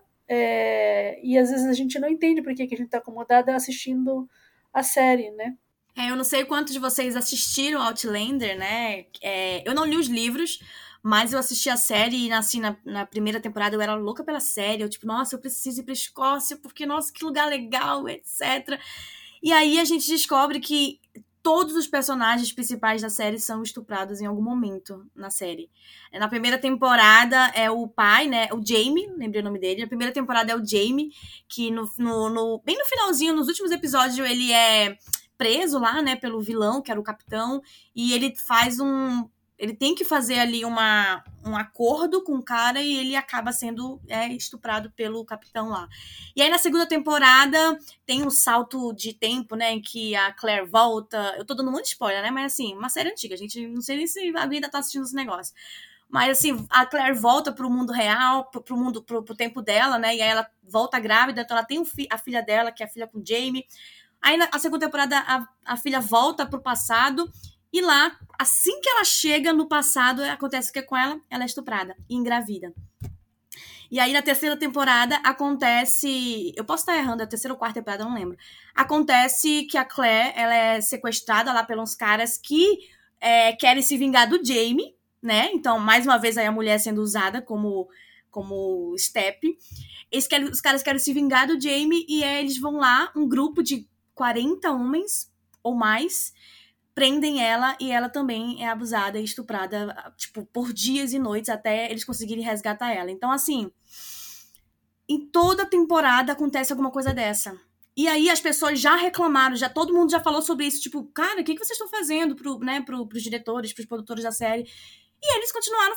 e às vezes a gente não entende por que a gente está incomodada assistindo a série, né? Eu não sei quantos de vocês assistiram Outlander, né? Eu não li os livros, mas eu assisti a série e assim, na primeira temporada eu era louca pela série. Eu tipo, nossa, eu preciso ir pra Escócia porque, nossa, que lugar legal, etc. E aí a gente descobre que todos os personagens principais da série são estuprados em algum momento na série. Na primeira temporada é o pai, né? O Jaime, lembrei o nome dele. Na primeira temporada é o Jaime, que bem no finalzinho, nos últimos episódios, ele é preso lá, né? Pelo vilão, que era o capitão. E ele faz ele tem que fazer ali um acordo com o cara e ele acaba sendo estuprado pelo capitão lá. E aí na segunda temporada tem um salto de tempo, né, em que a Claire volta. Eu tô dando muito spoiler, né, mas assim, uma série antiga, a gente não sei nem se a vida tá assistindo esse negócio. Mas assim, a Claire volta pro mundo real, pro tempo dela, né, e aí ela volta grávida, então ela tem a filha dela, que é a filha com o Jaime. Aí na segunda temporada a filha volta pro passado. E lá, assim que ela chega no passado, acontece o que com ela? Ela é estuprada e engravida. E aí, na terceira temporada, acontece... Eu posso estar errando, é a terceira ou quarta temporada, eu não lembro. Acontece que a Claire, ela é sequestrada lá pelos caras que querem se vingar do Jaime, né? Então, mais uma vez, aí a mulher sendo usada como step. Os caras querem se vingar do Jaime e eles vão lá, um grupo de 40 homens ou mais... prendem ela e ela também é abusada e estuprada, tipo, por dias e noites até eles conseguirem resgatar ela. Então, assim, em toda temporada acontece alguma coisa dessa. E aí as pessoas já reclamaram, todo mundo já falou sobre isso, tipo, cara, o que vocês estão fazendo pros diretores, pros produtores da série? E eles continuaram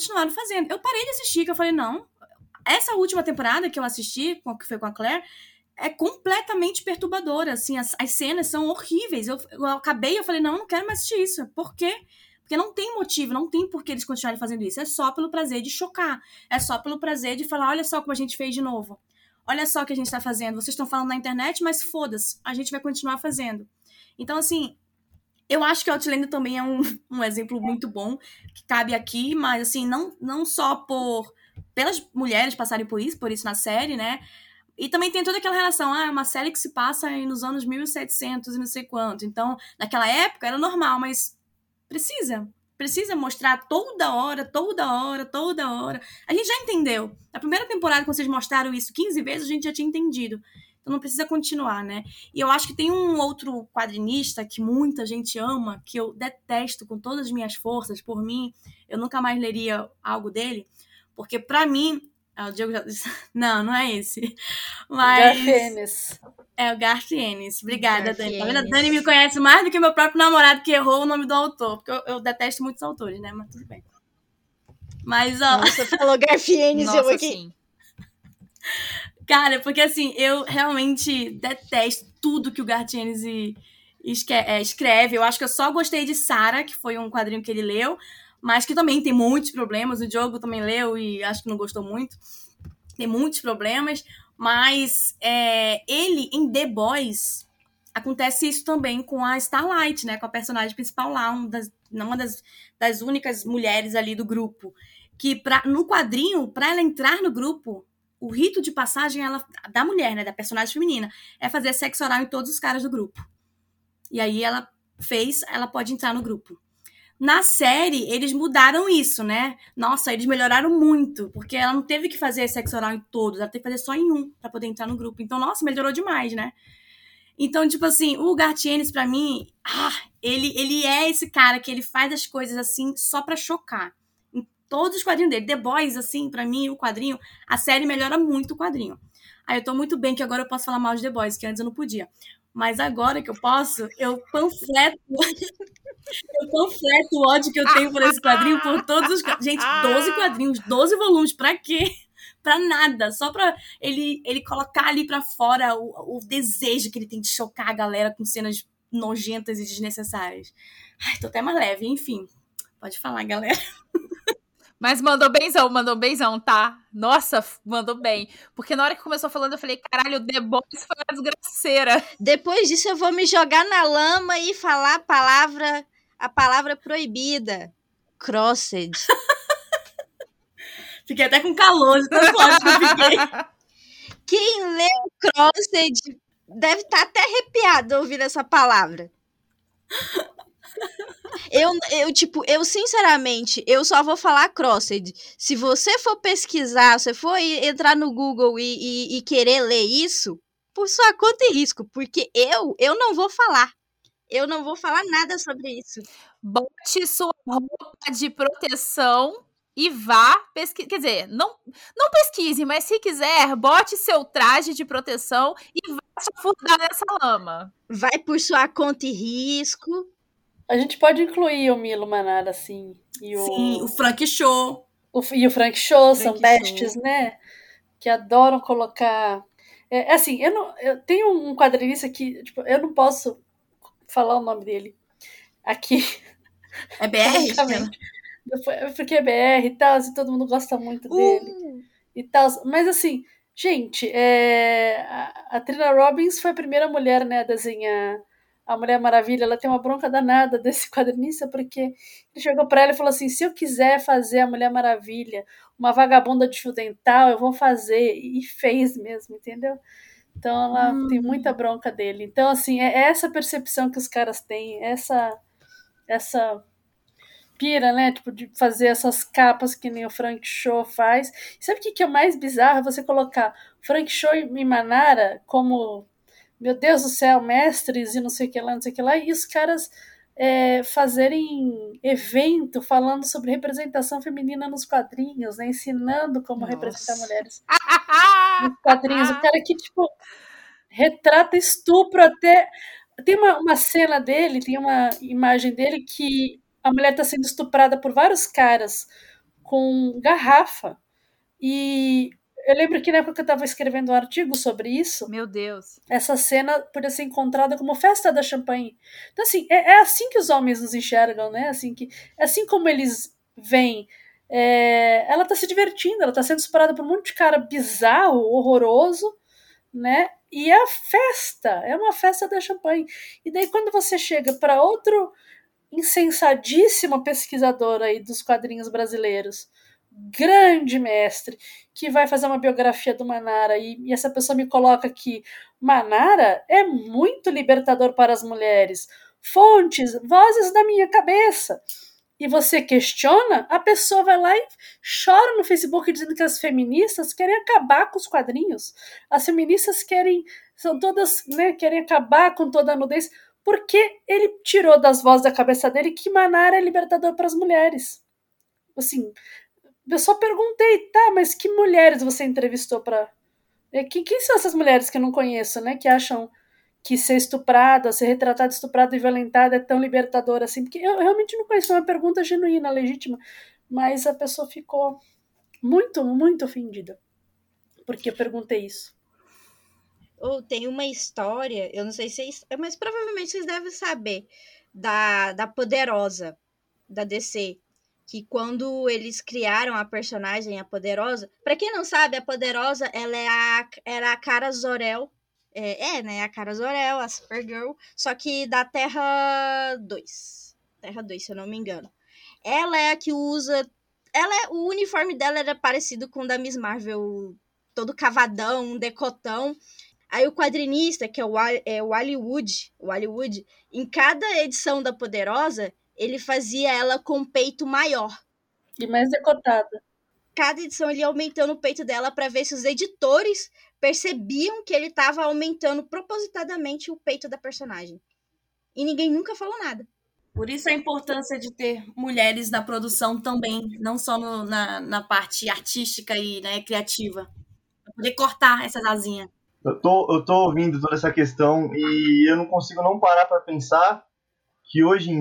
fazendo. Eu parei de assistir, que eu falei, não, essa última temporada que eu assisti, que foi com a Claire, é completamente perturbadora, assim, as cenas são horríveis. Eu acabei, eu falei, não quero mais assistir isso. Por quê? Porque não tem motivo, não tem por que eles continuarem fazendo isso. É só pelo prazer de chocar. É só pelo prazer de falar, olha só como a gente fez de novo. Olha só o que a gente tá fazendo. Vocês estão falando na internet, mas foda-se, a gente vai continuar fazendo. Então, assim, eu acho que Outlander também é um exemplo muito bom, que cabe aqui, mas, assim, não só pelas mulheres passarem por isso na série, né? E também tem toda aquela relação, é uma série que se passa nos anos 1700 e não sei quanto. Então, naquela época era normal, mas precisa mostrar toda hora. A gente já entendeu. Na primeira temporada, quando vocês mostraram isso 15 vezes, a gente já tinha entendido. Então não precisa continuar, né? E eu acho que tem um outro quadrinista que muita gente ama, que eu detesto com todas as minhas forças. Por mim, eu nunca mais leria algo dele, porque pra mim... o Diego já disse... Não é esse. Mas... Garth Ennis. É o Garth Ennis. Obrigada, Garth Dani. Tá vendo? A Ennis. Dani me conhece mais do que o meu próprio namorado, que errou o nome do autor. Porque eu detesto muitos autores, né? Mas tudo bem. Mas, ó... Nossa, falou Garth Ennis, eu Nossa, aqui. sim. Cara, porque assim, eu realmente detesto tudo que o Garth Ennis escreve. Eu acho que eu só gostei de Sarah, que foi um quadrinho que ele leu, mas que também tem muitos problemas. O Diogo também leu e acho que não gostou muito. Tem muitos problemas, mas ele, em The Boys, acontece isso também com a Starlight, né? Com a personagem principal lá, uma das únicas mulheres ali do grupo. Que no quadrinho, pra ela entrar no grupo, o rito de passagem da mulher, né? Da personagem feminina, é fazer sexo oral em todos os caras do grupo. E aí ela pode entrar no grupo. Na série, eles mudaram isso, né? Nossa, eles melhoraram muito, porque ela não teve que fazer sexo oral em todos, ela teve que fazer só em um pra poder entrar no grupo. Então, nossa, melhorou demais, né? Então, tipo assim, o Garth Ennis, pra mim, ele é esse cara que ele faz as coisas assim só pra chocar. Em todos os quadrinhos dele. The Boys, assim, pra mim, o quadrinho, a série melhora muito o quadrinho. Aí eu tô muito bem que agora eu posso falar mal de The Boys, que antes eu não podia. Mas agora que eu posso, eu panfleto o ódio que eu tenho por esse quadrinho, por todos os... Gente, 12 quadrinhos, 12 volumes, pra quê? Pra nada, só pra ele colocar ali pra fora o desejo que ele tem de chocar a galera com cenas nojentas e desnecessárias. Ai, tô até mais leve, enfim. Pode falar, galera. Mas mandou benzão, tá? Nossa, mandou bem. Porque na hora que começou falando, eu falei, caralho, o The Boys foi uma desgraceira. Depois disso, eu vou me jogar na lama e falar a palavra proibida. Crossed. Fiquei até com calor de tão forte que eu fiquei. Quem leu Crossed deve estar até arrepiado ouvindo essa palavra. Eu sinceramente, eu só vou falar Crossed. Se você for pesquisar, se você for entrar no Google e querer ler isso, por sua conta e risco, porque eu não vou falar. Eu não vou falar nada sobre isso. Bote sua roupa de proteção e vá pesquisar. Quer dizer, não pesquise, mas se quiser, bote seu traje de proteção e vá se afundar nessa lama. Vai por sua conta e risco. A gente pode incluir o Milo Manara, assim. Sim, o Frank Show. E o Frank Show, são bestes, né? Que adoram colocar... assim, eu tenho um quadrinista que, tipo, eu não posso falar o nome dele aqui. É BR? Porque é BR e tal, e todo mundo gosta muito dele. E tal. Mas assim, gente, a Trina Robbins foi a primeira mulher, né, a desenhar a Mulher Maravilha. Ela tem uma bronca danada desse quadrinista, porque ele chegou pra ela e falou assim, se eu quiser fazer a Mulher Maravilha uma vagabunda de fio dental, eu vou fazer. E fez mesmo, entendeu? Então ela tem muita bronca dele. Então, assim, é essa percepção que os caras têm, essa pira, né? Tipo, de fazer essas capas que nem o Frank Show faz. E sabe o que é mais bizarro? Você colocar Frank Show e Manara como, meu Deus do céu, mestres e não sei o que lá, e os caras fazerem evento falando sobre representação feminina nos quadrinhos, né? Ensinando como representar mulheres nos quadrinhos. O cara que, tipo, retrata estupro até... Tem uma cena dele, tem uma imagem dele que a mulher está sendo estuprada por vários caras com garrafa. E Eu lembro que na época que eu estava escrevendo um artigo sobre isso, Meu Deus. essa cena podia ser encontrada como festa da champanhe. Então, assim, é assim que os homens nos enxergam, né? É assim como eles veem. Ela tá se divertindo, ela tá sendo superada por um monte de cara bizarro, horroroso, né? E é uma festa da champanhe. E daí, quando você chega para outro insensadíssimo pesquisador aí dos quadrinhos brasileiros, grande mestre, que vai fazer uma biografia do Manara, e essa pessoa me coloca que Manara é muito libertador para as mulheres. Fontes, vozes da minha cabeça. E você questiona, a pessoa vai lá e chora no Facebook dizendo que as feministas querem acabar com os quadrinhos. As feministas são todas, né, querem acabar com toda a nudez, porque ele tirou das vozes da cabeça dele que Manara é libertador para as mulheres. Assim, eu só perguntei, tá, mas que mulheres você entrevistou para... Quem são essas mulheres que eu não conheço, né, que acham que ser estuprada, ser retratada estuprada e violentada é tão libertadora assim? Porque eu realmente não conheço, é uma pergunta genuína, legítima, mas a pessoa ficou muito, muito ofendida porque eu perguntei isso. Tem uma história, eu não sei se mas provavelmente vocês devem saber, da Poderosa, da DC, que quando eles criaram a personagem, a Poderosa, pra quem não sabe, a Poderosa, ela era a Kara Zor-El, né, a Kara Zor-El, a Supergirl, só que da Terra 2, se eu não me engano. Ela é a que usa, o uniforme dela era parecido com o da Miss Marvel, todo cavadão, um decotão. Aí o quadrinista, que é o Hollywood, em cada edição da Poderosa, ele fazia ela com peito maior. E mais decotada. Cada edição ele ia aumentando o peito dela para ver se os editores percebiam que ele estava aumentando propositadamente o peito da personagem. E ninguém nunca falou nada. Por isso a importância de ter mulheres na produção também, não só na parte artística e, né, criativa. Pra poder cortar essas asinhas. Eu tô ouvindo toda essa questão e eu não consigo não parar para pensar que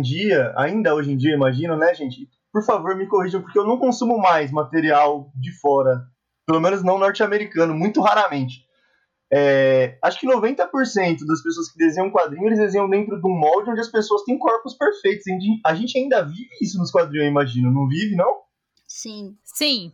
ainda hoje em dia, imagino, né, gente? Por favor, me corrijam, porque eu não consumo mais material de fora, pelo menos não norte-americano, muito raramente. Acho que 90% das pessoas que desenham quadrinho, eles desenham dentro de um molde onde as pessoas têm corpos perfeitos. A gente ainda vive isso nos quadrinhos, eu imagino. Não vive, não? Sim. Sim.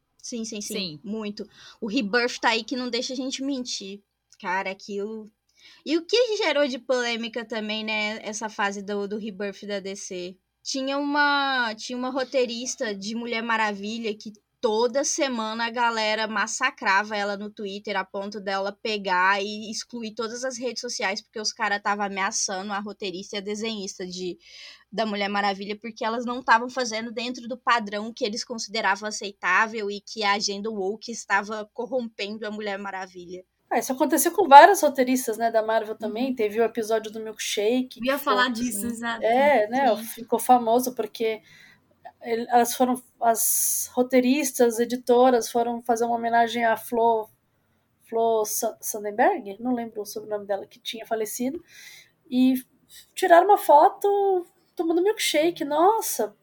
Sim. Muito. O Rebirth tá aí que não deixa a gente mentir. Cara, aquilo... E o que gerou de polêmica também, né? Essa fase do Rebirth da DC. Tinha uma roteirista de Mulher Maravilha que toda semana a galera massacrava ela no Twitter a ponto dela pegar e excluir todas as redes sociais porque os caras estavam ameaçando a roteirista e a desenhista da Mulher Maravilha porque elas não estavam fazendo dentro do padrão que eles consideravam aceitável e que a agenda woke estava corrompendo a Mulher Maravilha. Isso aconteceu com várias roteiristas, né, da Marvel também. Teve o episódio do Milkshake. Eu ia falar disso, exato. Né, ficou famoso porque as roteiristas, editoras foram fazer uma homenagem à Flo Sandenberg, não lembro o sobrenome dela, que tinha falecido, e tiraram uma foto tomando milkshake. Nossa,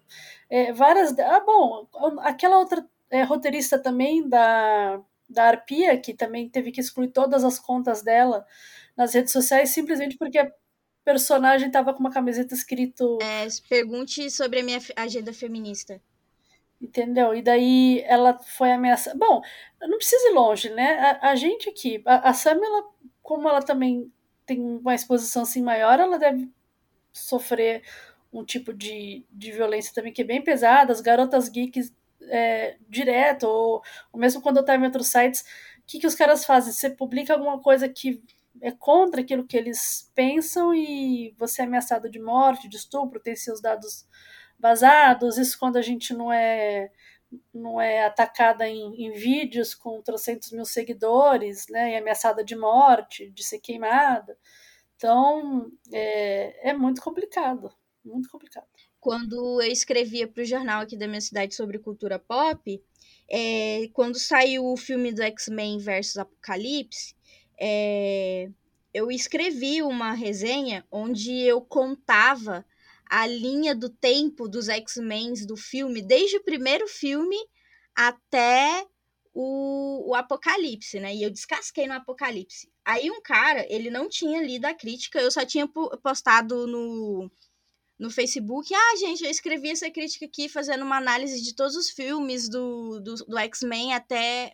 aquela outra roteirista também da Arpia, que também teve que excluir todas as contas dela nas redes sociais, simplesmente porque a personagem estava com uma camiseta escrito... pergunte sobre a minha agenda feminista. Entendeu? E daí ela foi ameaçada. Bom, não precisa ir longe, né? A gente aqui, a Sam, como ela também tem uma exposição assim maior, ela deve sofrer um tipo de violência também que é bem pesada. As garotas geeks direto, ou mesmo quando eu estava em outros sites, o que os caras fazem? Você publica alguma coisa que é contra aquilo que eles pensam e você é ameaçado de morte, de estupro, tem seus dados vazados. Isso quando a gente não é atacada em vídeos com 300 mil seguidores, né, e ameaçada de morte, de ser queimada. Então, é muito complicado, muito complicado. Quando eu escrevia para o jornal aqui da minha cidade sobre cultura pop, quando saiu o filme do X-Men versus Apocalipse, eu escrevi uma resenha onde eu contava a linha do tempo dos X-Men do filme, desde o primeiro filme até o Apocalipse, né? E eu descasquei no Apocalipse. Aí um cara, ele não tinha lido a crítica, eu só tinha postado no Facebook. Gente, eu escrevi essa crítica aqui fazendo uma análise de todos os filmes do X-Men até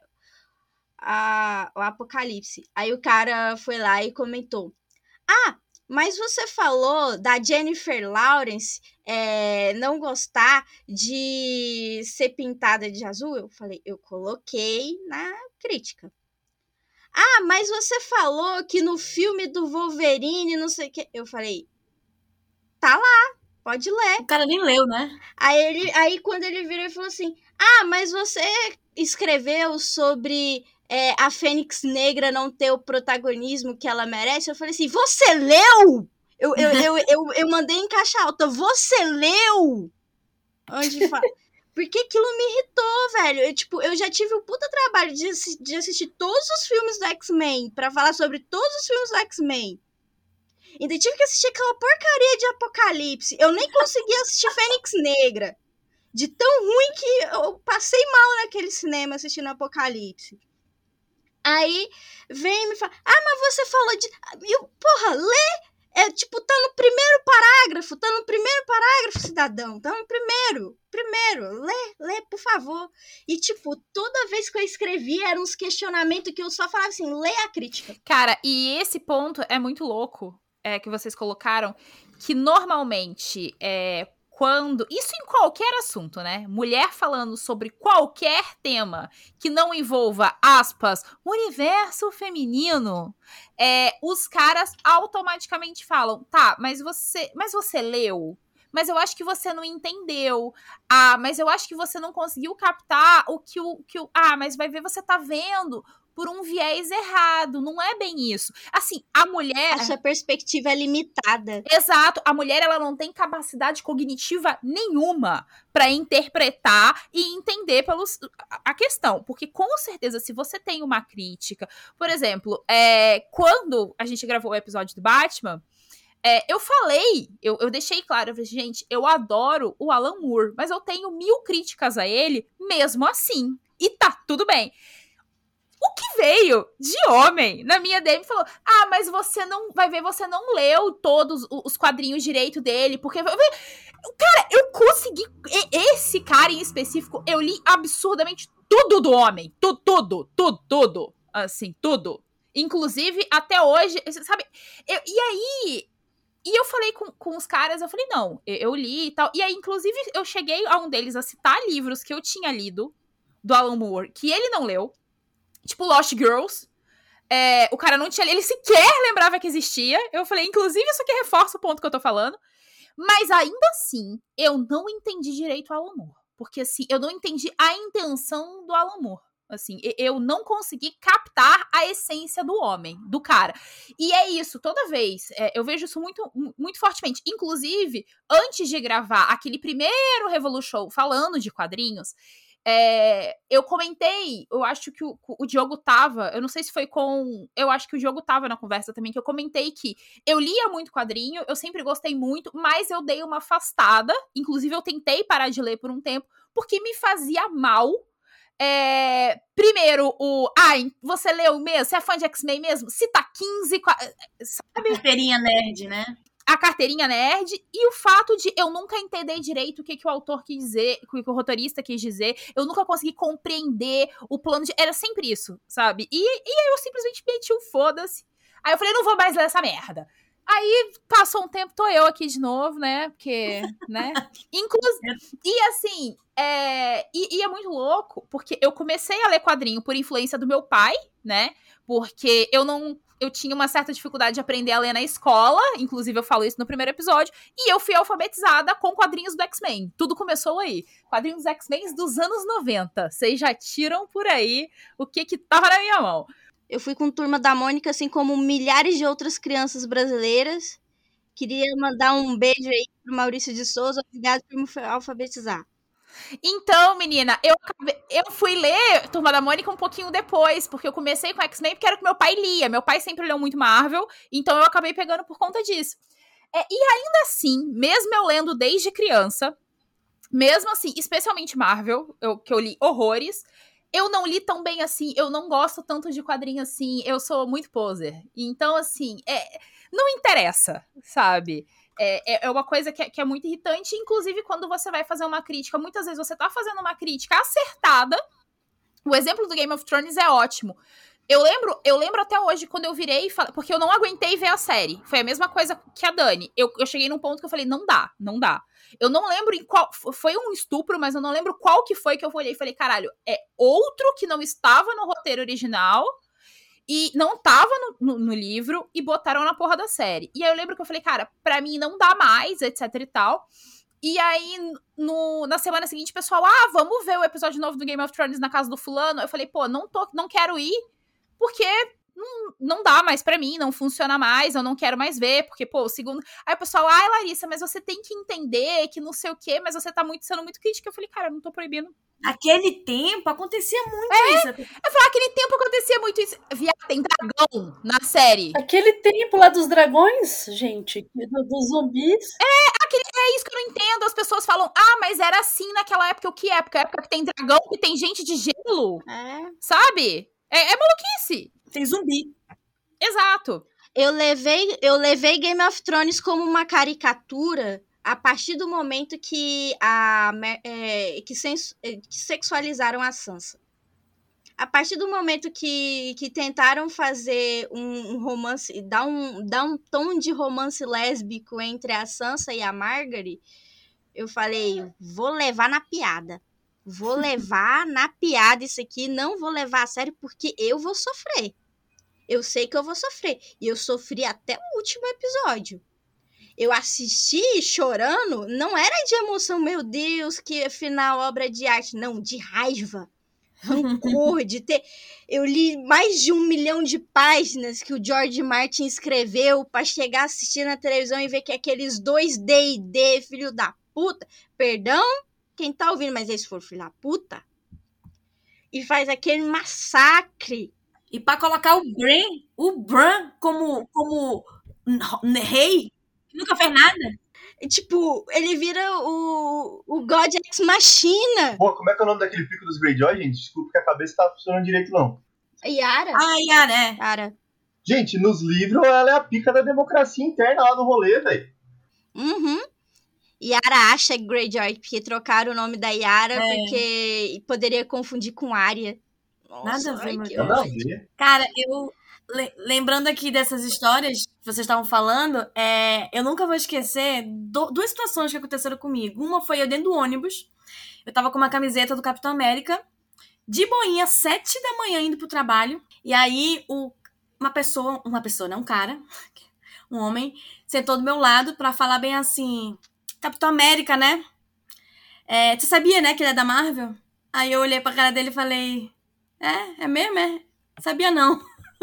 o Apocalipse. Aí o cara foi lá e comentou: mas você falou da Jennifer Lawrence não gostar de ser pintada de azul? Eu falei, eu coloquei na crítica. Mas você falou que no filme do Wolverine, não sei o que. Eu falei, tá lá, pode ler. O cara nem leu, né? Aí quando ele virou, ele falou assim, mas você escreveu sobre a Fênix Negra não ter o protagonismo que ela merece? Eu falei assim, você leu? Eu mandei em caixa alta, você leu? Onde fala... Porque aquilo me irritou, velho. Eu já tive o puta trabalho de assistir todos os filmes do X-Men pra falar sobre todos os filmes do X-Men. Ainda tive que assistir aquela porcaria de Apocalipse. Eu nem consegui assistir Fênix Negra. De tão ruim que eu passei mal naquele cinema assistindo Apocalipse. Aí vem e me fala, mas você falou de... porra, lê! Tá no primeiro parágrafo, cidadão. Tá no primeiro. Lê, por favor. E, toda vez que eu escrevia, eram uns questionamentos que eu só falava assim, lê a crítica. Cara, e esse ponto é muito louco, que vocês colocaram, que normalmente, quando... Isso em qualquer assunto, né? Mulher falando sobre qualquer tema que não envolva, aspas, universo feminino, os caras automaticamente falam, tá, mas você leu? Mas eu acho que você não entendeu. Mas eu acho que você não conseguiu captar o que mas vai ver, você tá vendo por um viés errado, não é bem isso. Assim, a mulher... A sua perspectiva é limitada. Exato, a mulher, ela não tem capacidade cognitiva nenhuma para interpretar e entender a questão, porque com certeza, se você tem uma crítica, por exemplo, quando a gente gravou o episódio do Batman, eu falei, eu deixei claro, eu falei, gente, eu adoro o Alan Moore, mas eu tenho 1000 críticas a ele, mesmo assim, e tá tudo bem. O que veio de homem na minha DM falou, mas você não, vai ver, você não leu todos os quadrinhos direito dele, porque... Cara, eu consegui, esse cara em específico, eu li absurdamente tudo do homem, tudo, assim, tudo. Inclusive, até hoje, sabe, E eu falei com os caras, eu falei, não, eu li e tal. E aí, inclusive, eu cheguei a um deles a citar livros que eu tinha lido, do Alan Moore, que ele não leu. Tipo, Lost Girls. O cara não tinha lido, ele sequer lembrava que existia. Eu falei, inclusive, isso aqui reforça o ponto que eu tô falando. Mas ainda assim, eu não entendi direito o Alan Moore. Porque, assim, eu não entendi a intenção do Alan Moore. Assim, eu não consegui captar a essência do homem, do cara. E é isso, toda vez, eu vejo isso muito, muito fortemente. Inclusive, antes de gravar aquele primeiro Revolution falando de quadrinhos, eu comentei, eu acho que o Diogo tava, eu não sei se foi eu acho que o Diogo tava na conversa também, que eu comentei que eu lia muito quadrinho, eu sempre gostei muito, mas eu dei uma afastada, inclusive eu tentei parar de ler por um tempo, porque me fazia mal. Primeiro, você leu mesmo? Você é fã de X-Men mesmo? Cita 15, sabe? A carteirinha nerd, né? A carteirinha nerd e o fato de eu nunca entender direito o que o autor quis dizer, o que o roteirista quis dizer, eu nunca consegui compreender o plano de... Era sempre isso, sabe? E aí eu simplesmente meti o foda-se. Aí eu falei, não vou mais ler essa merda. Aí passou um tempo, tô eu aqui de novo, né? Porque, né? Inclusive, e assim, e é muito louco, porque eu comecei a ler quadrinho por influência do meu pai, né? Porque eu tinha uma certa dificuldade de aprender a ler na escola, inclusive eu falo isso no primeiro episódio, e eu fui alfabetizada com quadrinhos do X-Men. Tudo começou aí. Quadrinhos dos X-Men dos anos 90. Vocês já tiram por aí o que tava na minha mão. Eu fui com Turma da Mônica, assim como milhares de outras crianças brasileiras. Queria mandar um beijo aí pro Maurício de Souza. Obrigado por me alfabetizar. Então, menina, eu fui ler Turma da Mônica um pouquinho depois, porque eu comecei com X-Men porque era o que meu pai lia. Meu pai sempre leu muito Marvel, então eu acabei pegando por conta disso. E ainda assim, mesmo eu lendo desde criança, mesmo assim, especialmente Marvel, que eu li horrores, eu não li tão bem assim, eu não gosto tanto de quadrinho assim, eu sou muito poser. Então, assim, não interessa, sabe? É uma coisa que é muito irritante, inclusive quando você vai fazer uma crítica, muitas vezes você tá fazendo uma crítica acertada. O exemplo do Game of Thrones é ótimo. Eu lembro até hoje, quando eu virei e falei, porque eu não aguentei ver a série. Foi a mesma coisa que a Dani. Eu cheguei num ponto que eu falei, não dá. Eu não lembro em qual. Foi um estupro, mas eu não lembro qual que foi que eu olhei e falei, caralho, é outro que não estava no roteiro original e não tava no livro e botaram na porra da série. E aí eu lembro que eu falei, cara, pra mim não dá mais, etc e tal. E aí, na semana seguinte, o pessoal, vamos ver o episódio novo do Game of Thrones na casa do fulano. Eu falei, pô, não quero ir, porque não dá mais pra mim, não funciona mais, eu não quero mais ver, porque, pô, o segundo... Aí o pessoal, Larissa, mas você tem que entender que não sei o quê, mas você tá sendo muito crítica. Eu falei, cara, eu não tô proibindo. Aquele tempo acontecia muito isso. Eu falei, aquele tempo acontecia muito isso. Viado, tem dragão na série. Aquele tempo lá dos dragões, gente, dos zumbis. É isso que eu não entendo. As pessoas falam, mas era assim naquela época. O que época? A época que tem dragão, que tem gente de gelo. Sabe? É maluquice. Tem zumbi. Exato. Eu levei Game of Thrones como uma caricatura a partir do momento que sexualizaram a Sansa. A partir do momento que tentaram fazer um romance, dar um tom de romance lésbico entre a Sansa e a Margaery, eu falei, vou levar na piada. Vou levar na piada isso aqui, não vou levar a sério porque eu vou sofrer. Eu sei que eu vou sofrer. E eu sofri até o último episódio. Eu assisti chorando, não era de emoção, meu Deus, que final, obra de arte. Não, de raiva. Rancor, de ter... Eu li mais de 1 milhão de páginas que o George Martin escreveu pra chegar a assistir na televisão e ver que aqueles 2 D&D, filho da puta... Perdão quem tá ouvindo, mas eles foram filho da puta. E faz aquele massacre. E pra colocar o Bran como rei, que nunca fez nada. Tipo, ele vira o God Ex Machina. Pô, como é que é o nome daquele pico dos Greyjoy, gente? Desculpa que a cabeça tá funcionando direito, não. Yara. Yara, Yara. Gente, nos livros ela é a pica da democracia interna lá do rolê, velho. Uhum. Yara acha Greyjoy, porque trocaram o nome da Yara, porque poderia confundir com Arya. Nossa, nada a ver, meu Nada a ver. Cara, eu... Lembrando aqui dessas histórias que vocês estavam falando, eu nunca vou esquecer 2 situações que aconteceram comigo. Uma foi eu dentro do ônibus, eu tava com uma camiseta do Capitão América, de boinha, 7 da manhã indo pro trabalho, e aí uma pessoa, né, um cara, um homem, sentou do meu lado pra falar bem assim, Capitão América, né? Você sabia, né, que ele é da Marvel? Aí eu olhei pra cara dele e falei, é mesmo, é? Sabia não.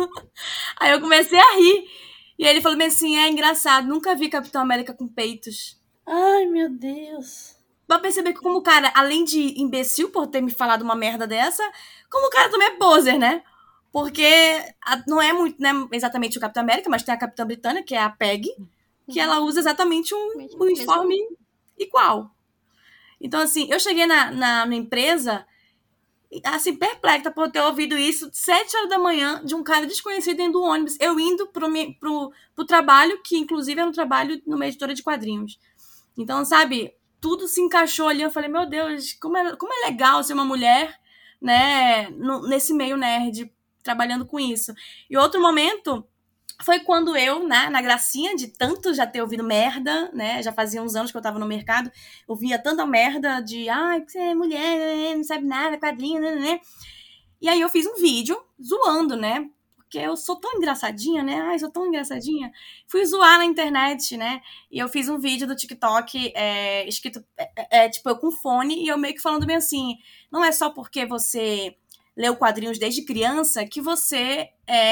Aí eu comecei a rir. E ele falou bem assim, engraçado, nunca vi Capitão América com peitos. Ai, meu Deus. Pra perceber que como o cara, além de imbecil por ter me falado uma merda dessa, como o cara também é poser, né? Porque não é muito, né, exatamente o Capitão América, mas tem a Capitã Britânia, que é a Peggy, que ela usa exatamente um uniforme igual. Então, assim, eu cheguei na empresa... assim, perplexa por ter ouvido isso 7 horas da manhã de um cara desconhecido dentro do ônibus, eu indo pro trabalho, que inclusive era um trabalho numa editora de quadrinhos. Então, sabe, tudo se encaixou ali, eu falei, meu Deus, como é legal ser uma mulher, né, nesse meio nerd, trabalhando com isso. E outro momento foi quando eu, né, na gracinha de tanto já ter ouvido merda, né, já fazia uns anos que eu tava no mercado, ouvia tanta merda de, você é mulher, não sabe nada, quadrinho, né. E aí eu fiz um vídeo zoando, né, porque eu sou tão engraçadinha, né, sou tão engraçadinha. Fui zoar na internet, né, e eu fiz um vídeo do TikTok escrito, tipo, eu com fone, e eu meio que falando bem assim, não é só porque você... leu quadrinhos desde criança, que você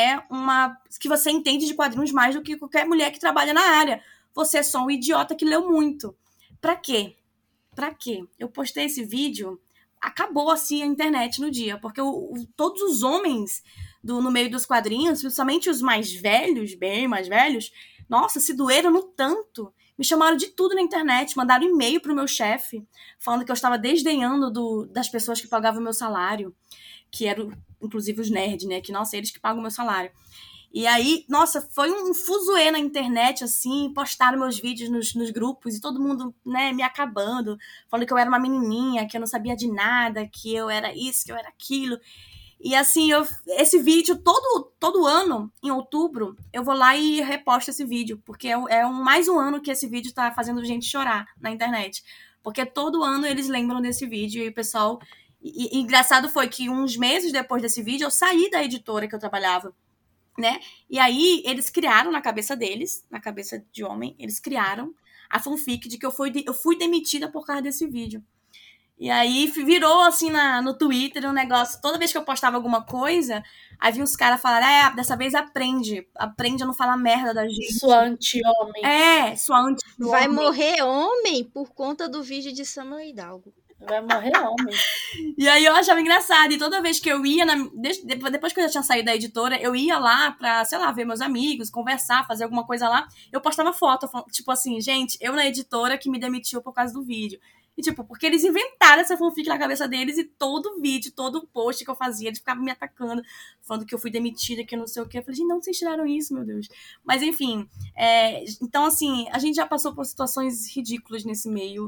que você entende de quadrinhos mais do que qualquer mulher que trabalha na área. Você é só um idiota que leu muito. Pra quê? Eu postei esse vídeo, acabou assim a internet no dia, porque todos os homens no meio dos quadrinhos, principalmente os mais velhos, bem mais velhos, Nossa, se doeram no tanto. Me chamaram de tudo na internet, mandaram e-mail pro meu chefe, falando que eu estava desdenhando das pessoas que pagavam o meu salário, que eram, inclusive, os nerds, né? Que, nossa, eles que pagam o meu salário. E aí, nossa, foi um fuzuê na internet, assim, postaram meus vídeos nos grupos e todo mundo, né, me acabando, falando que eu era uma menininha, que eu não sabia de nada, que eu era isso, que eu era aquilo. E assim, esse vídeo, todo ano, em outubro, eu vou lá e reposto esse vídeo, porque mais um ano que esse vídeo tá fazendo gente chorar na internet. Porque todo ano eles lembram desse vídeo e o pessoal... E engraçado foi que uns meses depois desse vídeo, eu saí da editora que eu trabalhava, né? E aí, eles criaram na cabeça deles, na cabeça de homem, eles criaram a fanfic de que eu fui demitida por causa desse vídeo. E aí virou, assim, no Twitter um negócio, toda vez que eu postava alguma coisa, aí vinha os caras falar, dessa vez aprende a não falar merda da gente. Sua anti-homem. Sua anti-homem. Vai morrer homem por conta do vídeo de Samuel Hidalgo. Vai morrer homem. E aí eu achava engraçado, e toda vez que eu ia, depois que eu já tinha saído da editora, eu ia lá pra, sei lá, ver meus amigos, conversar, fazer alguma coisa lá, eu postava foto, tipo assim, gente, eu na editora que me demitiu por causa do vídeo. E tipo, porque eles inventaram essa fanfic na cabeça deles e todo vídeo, todo post que eu fazia, eles ficavam me atacando, falando que eu fui demitida, que eu não sei o quê. Eu falei, gente, não, vocês tiraram isso, meu Deus. Mas enfim, então assim, a gente já passou por situações ridículas nesse meio.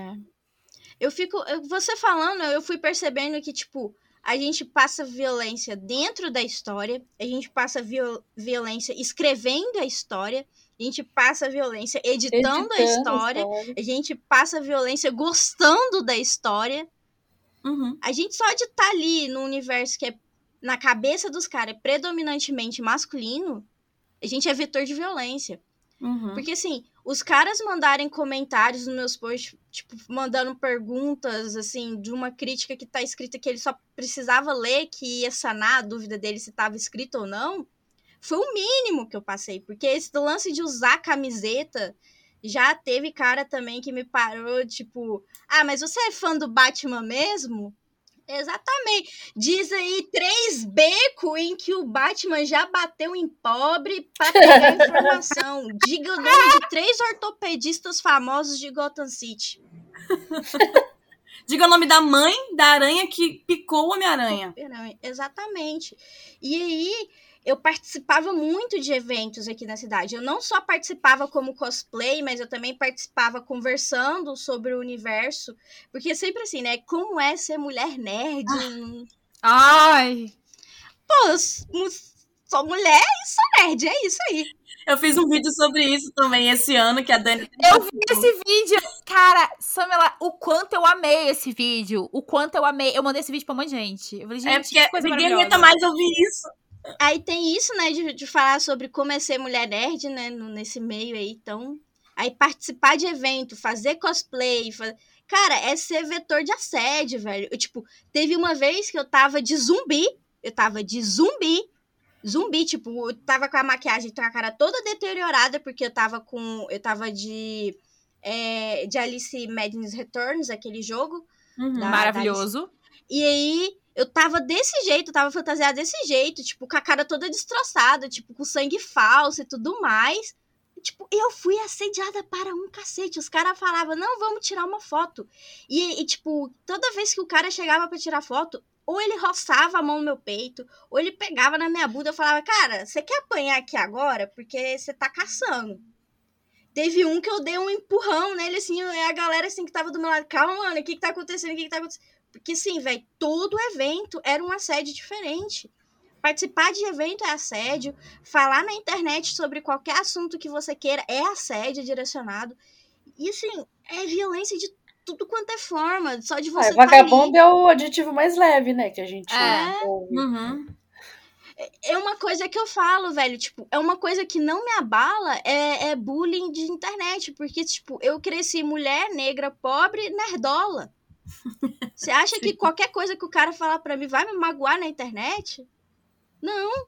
Você falando, eu fui percebendo que, tipo, a gente passa violência dentro da história, a gente passa violência escrevendo a história, a gente passa violência editando a história, a gente passa violência gostando da história. Uhum. A gente só de estar ali no universo que é, na cabeça dos caras, predominantemente masculino, a gente é vetor de violência. Uhum. Porque, assim, os caras mandarem comentários nos meus posts, tipo, mandando perguntas, assim, de uma crítica que tá escrita que ele só precisava ler, que ia sanar a dúvida dele se tava escrito ou não, foi o mínimo que eu passei. Porque esse lance de usar camiseta, já teve cara também que me parou, tipo, mas você é fã do Batman mesmo? Exatamente. Diz aí 3 becos em que o Batman já bateu em pobre pra pegar informação. Diga o nome de 3 ortopedistas famosos de Gotham City. Diga o nome da mãe da aranha que picou o Homem-Aranha. Exatamente. E aí, eu participava muito de eventos aqui na cidade. Eu não só participava como cosplay, mas eu também participava conversando sobre o universo. Porque sempre assim, né? Como é ser mulher nerd? Ai! Pô, eu sou mulher e sou nerd, é isso aí. Eu fiz um vídeo sobre isso também esse ano, que a Dani... Eu vi esse vídeo. Cara, Samela, o quanto eu amei esse vídeo. O quanto eu amei. Eu mandei esse vídeo pra um monte de gente. Eu falei, gente, que coisa ninguém maravilhosa. aguenta mais ouvir isso. Aí tem isso, né, de falar sobre como é ser mulher nerd, né, nesse meio aí, então... Aí participar de evento, fazer cosplay, cara, é ser vetor de assédio, velho. Teve uma vez que eu tava de zumbi, tipo, eu tava com a maquiagem, com a cara toda deteriorada, porque eu tava de Alice Madness Returns, aquele jogo. Maravilhoso. E aí... Eu tava desse jeito, tava fantasiada desse jeito, tipo, com a cara toda destroçada, tipo, com sangue falso e tudo mais. Tipo, eu fui assediada para um cacete. Os caras falavam, não, vamos tirar uma foto. E, tipo, toda vez que o cara chegava pra tirar foto, ou ele roçava a mão no meu peito, ou ele pegava na minha bunda. Eu falava, cara, você quer apanhar aqui agora? Porque você tá caçando. Teve um que eu dei um empurrão nele, assim, a galera, assim, que tava do meu lado, calma, mano, o que tá acontecendo? Porque, sim, velho, todo evento era um assédio diferente. Participar de evento é assédio. Falar na internet sobre qualquer assunto que você queira é assédio direcionado. E, assim, é violência de tudo quanto é forma. Só de você vagabundo é o adjetivo mais leve, né? Que a gente... Uhum. É uma coisa que eu falo, velho, tipo, é uma coisa que não me abala, é bullying de internet. Porque, tipo, eu cresci mulher, negra, pobre, nerdola. Você acha que qualquer coisa que o cara falar pra mim vai me magoar na internet? Não.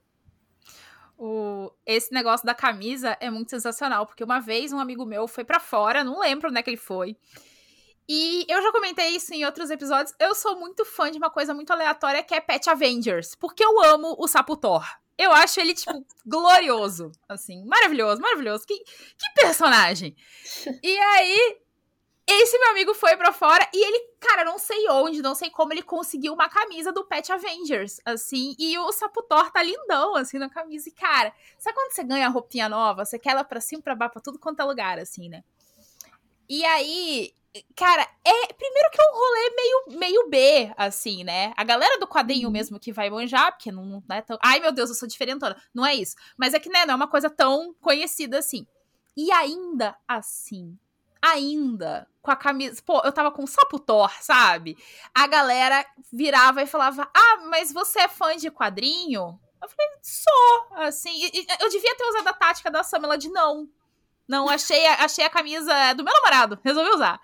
Esse negócio da camisa é muito sensacional, porque uma vez um amigo meu foi pra fora, não lembro onde é que ele foi. E eu já comentei isso em outros episódios. Eu sou muito fã de uma coisa muito aleatória que é Pet Avengers, porque eu amo o Sapo Thor. Eu acho ele, tipo, glorioso. Assim, maravilhoso, maravilhoso. Que personagem. E aí, esse meu amigo foi pra fora e ele, cara, não sei onde, não sei como, ele conseguiu uma camisa do Pet Avengers, assim, e o Saputor tá lindão, assim, na camisa. E, cara, sabe quando você ganha roupinha nova? Você quer ela pra cima, pra baixo, pra tudo quanto é lugar, assim, né? E aí, cara, primeiro que é um rolê meio B, assim, né? A galera do quadrinho mesmo que vai manjar, porque não é tão... Ai, meu Deus, eu sou diferentona. Não é isso. Mas é que, né, não é uma coisa tão conhecida assim. E ainda assim, com a camisa... Pô, eu tava com o Saputor, sabe? A galera virava e falava, mas você é fã de quadrinho? Eu falei, sou, assim. Eu devia ter usado a tática da Samela de não. Não, achei a camisa do meu namorado. Resolvi usar.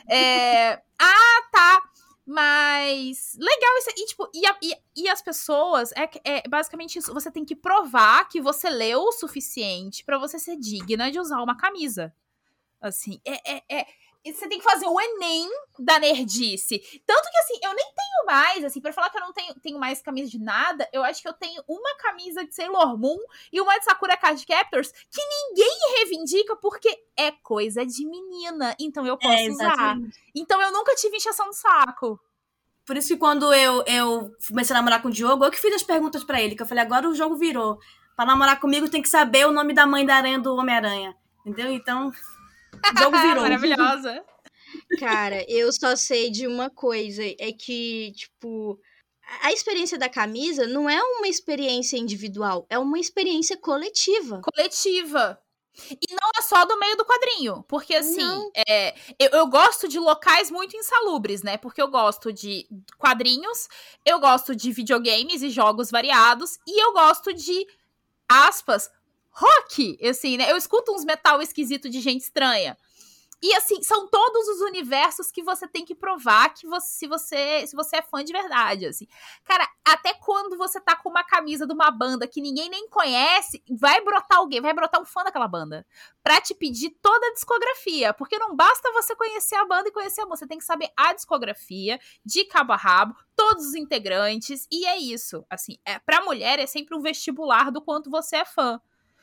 Tá. Mas legal isso. E, tipo, e as pessoas... É basicamente isso. Você tem que provar que você leu o suficiente pra você ser digna de usar uma camisa. Assim, você tem que fazer o Enem da nerdice. Tanto que, assim, eu nem tenho mais, assim, pra falar que eu não tenho mais camisa de nada, eu acho que eu tenho uma camisa de Sailor Moon e uma de Sakura Card Captors que ninguém reivindica porque é coisa de menina. Então eu posso usar. Então eu nunca tive inchação de saco. Por isso que quando eu comecei a namorar com o Diogo, eu que fiz as perguntas pra ele, que eu falei, agora o jogo virou. Pra namorar comigo tem que saber o nome da mãe da aranha do Homem-Aranha. Entendeu? Então... O jogo virou. Maravilhosa. Cara, eu só sei de uma coisa, é que, tipo, a experiência da camisa não é uma experiência individual, é uma experiência coletiva. Coletiva. E não é só do meio do quadrinho, porque assim, eu gosto de locais muito insalubres, né? Porque eu gosto de quadrinhos, eu gosto de videogames e jogos variados, e eu gosto de, aspas, rock, assim, né? Eu escuto uns metal esquisito de gente estranha. E, assim, são todos os universos que você tem que provar que se você é fã de verdade, assim. Cara, até quando você tá com uma camisa de uma banda que ninguém nem conhece, vai brotar um fã daquela banda pra te pedir toda a discografia. Porque não basta você conhecer a banda e conhecer a música, você tem que saber a discografia, de cabo a rabo, todos os integrantes, e é isso. Assim, pra mulher é sempre um vestibular do quanto você é fã.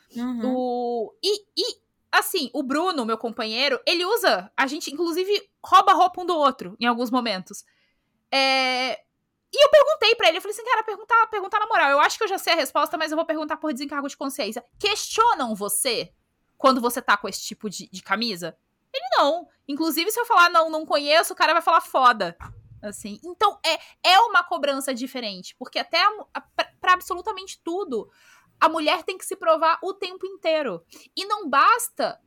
Assim, o Bruno, meu companheiro, ele usa... A gente, inclusive, rouba a roupa um do outro, em alguns momentos. E eu perguntei pra ele, eu falei assim, cara, perguntar na moral. Eu acho que eu já sei a resposta, mas eu vou perguntar por desencargo de consciência. Questionam você quando você tá com esse tipo de camisa? Ele não. Inclusive, se eu falar não conheço, o cara vai falar foda. Assim, então, é uma cobrança diferente. Porque até pra absolutamente tudo... A mulher tem que se provar o tempo inteiro. E não basta...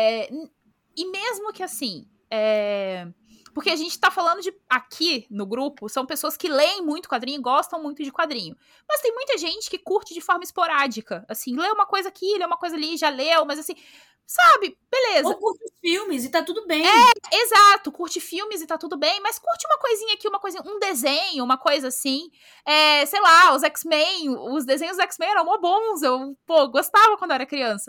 e mesmo que assim... porque a gente tá falando de... Aqui no grupo, são pessoas que leem muito quadrinho e gostam muito de quadrinho. Mas tem muita gente que curte de forma esporádica. Assim, lê uma coisa aqui, lê uma coisa ali, já leu, mas assim... Sabe? Beleza. Ou curte filmes e tá tudo bem. Exato. Curte filmes e tá tudo bem, mas curte uma coisinha aqui, uma coisinha, um desenho, uma coisa assim. Sei lá, os X-Men, os desenhos dos X-Men eram mó bons. Eu, gostava quando eu era criança.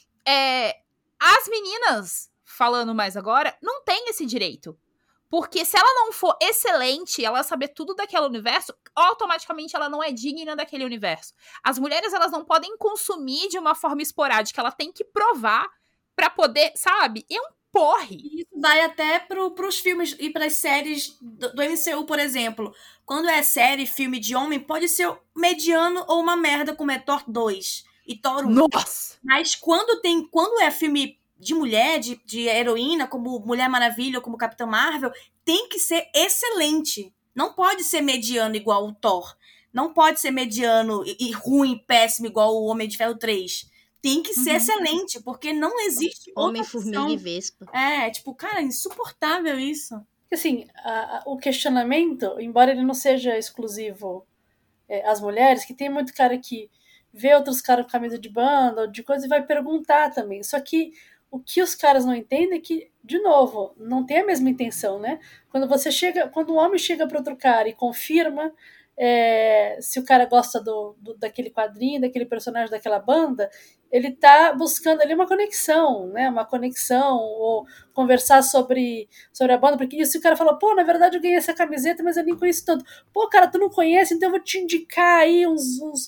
As meninas, falando mais agora, não têm esse direito. Porque se ela não for excelente, ela saber tudo daquele universo, automaticamente ela não é digna daquele universo. As mulheres, elas não podem consumir de uma forma esporádica, ela tem que provar pra poder, sabe? É um porre. Isso vai até pros filmes e pras séries do MCU, por exemplo. Quando é série, filme de homem, pode ser mediano ou uma merda, como é Thor 2 e Thor 1. Nossa! Mas quando é filme de mulher, de heroína, como Mulher Maravilha ou como Capitã Marvel, tem que ser excelente. Não pode ser mediano igual o Thor. Não pode ser mediano e ruim, péssimo, igual o Homem de Ferro 3. Tem que ser excelente, porque não existe Homem, outra opção. Formiga e Vespa. Cara, insuportável isso. Assim, o questionamento, embora ele não seja exclusivo às mulheres, que tem muito cara que vê outros caras com camisa de banda ou de coisa e vai perguntar também. Só que o que os caras não entendem é que, de novo, não tem a mesma intenção, né? Quando um homem chega para outro cara e confirma se o cara gosta daquele quadrinho, daquele personagem, daquela banda, ele tá buscando ali uma conexão, né? Uma conexão, ou conversar sobre a banda, porque se o cara fala, pô, na verdade eu ganhei essa camiseta, mas eu nem conheço tanto. Pô, cara, tu não conhece, então eu vou te indicar aí uns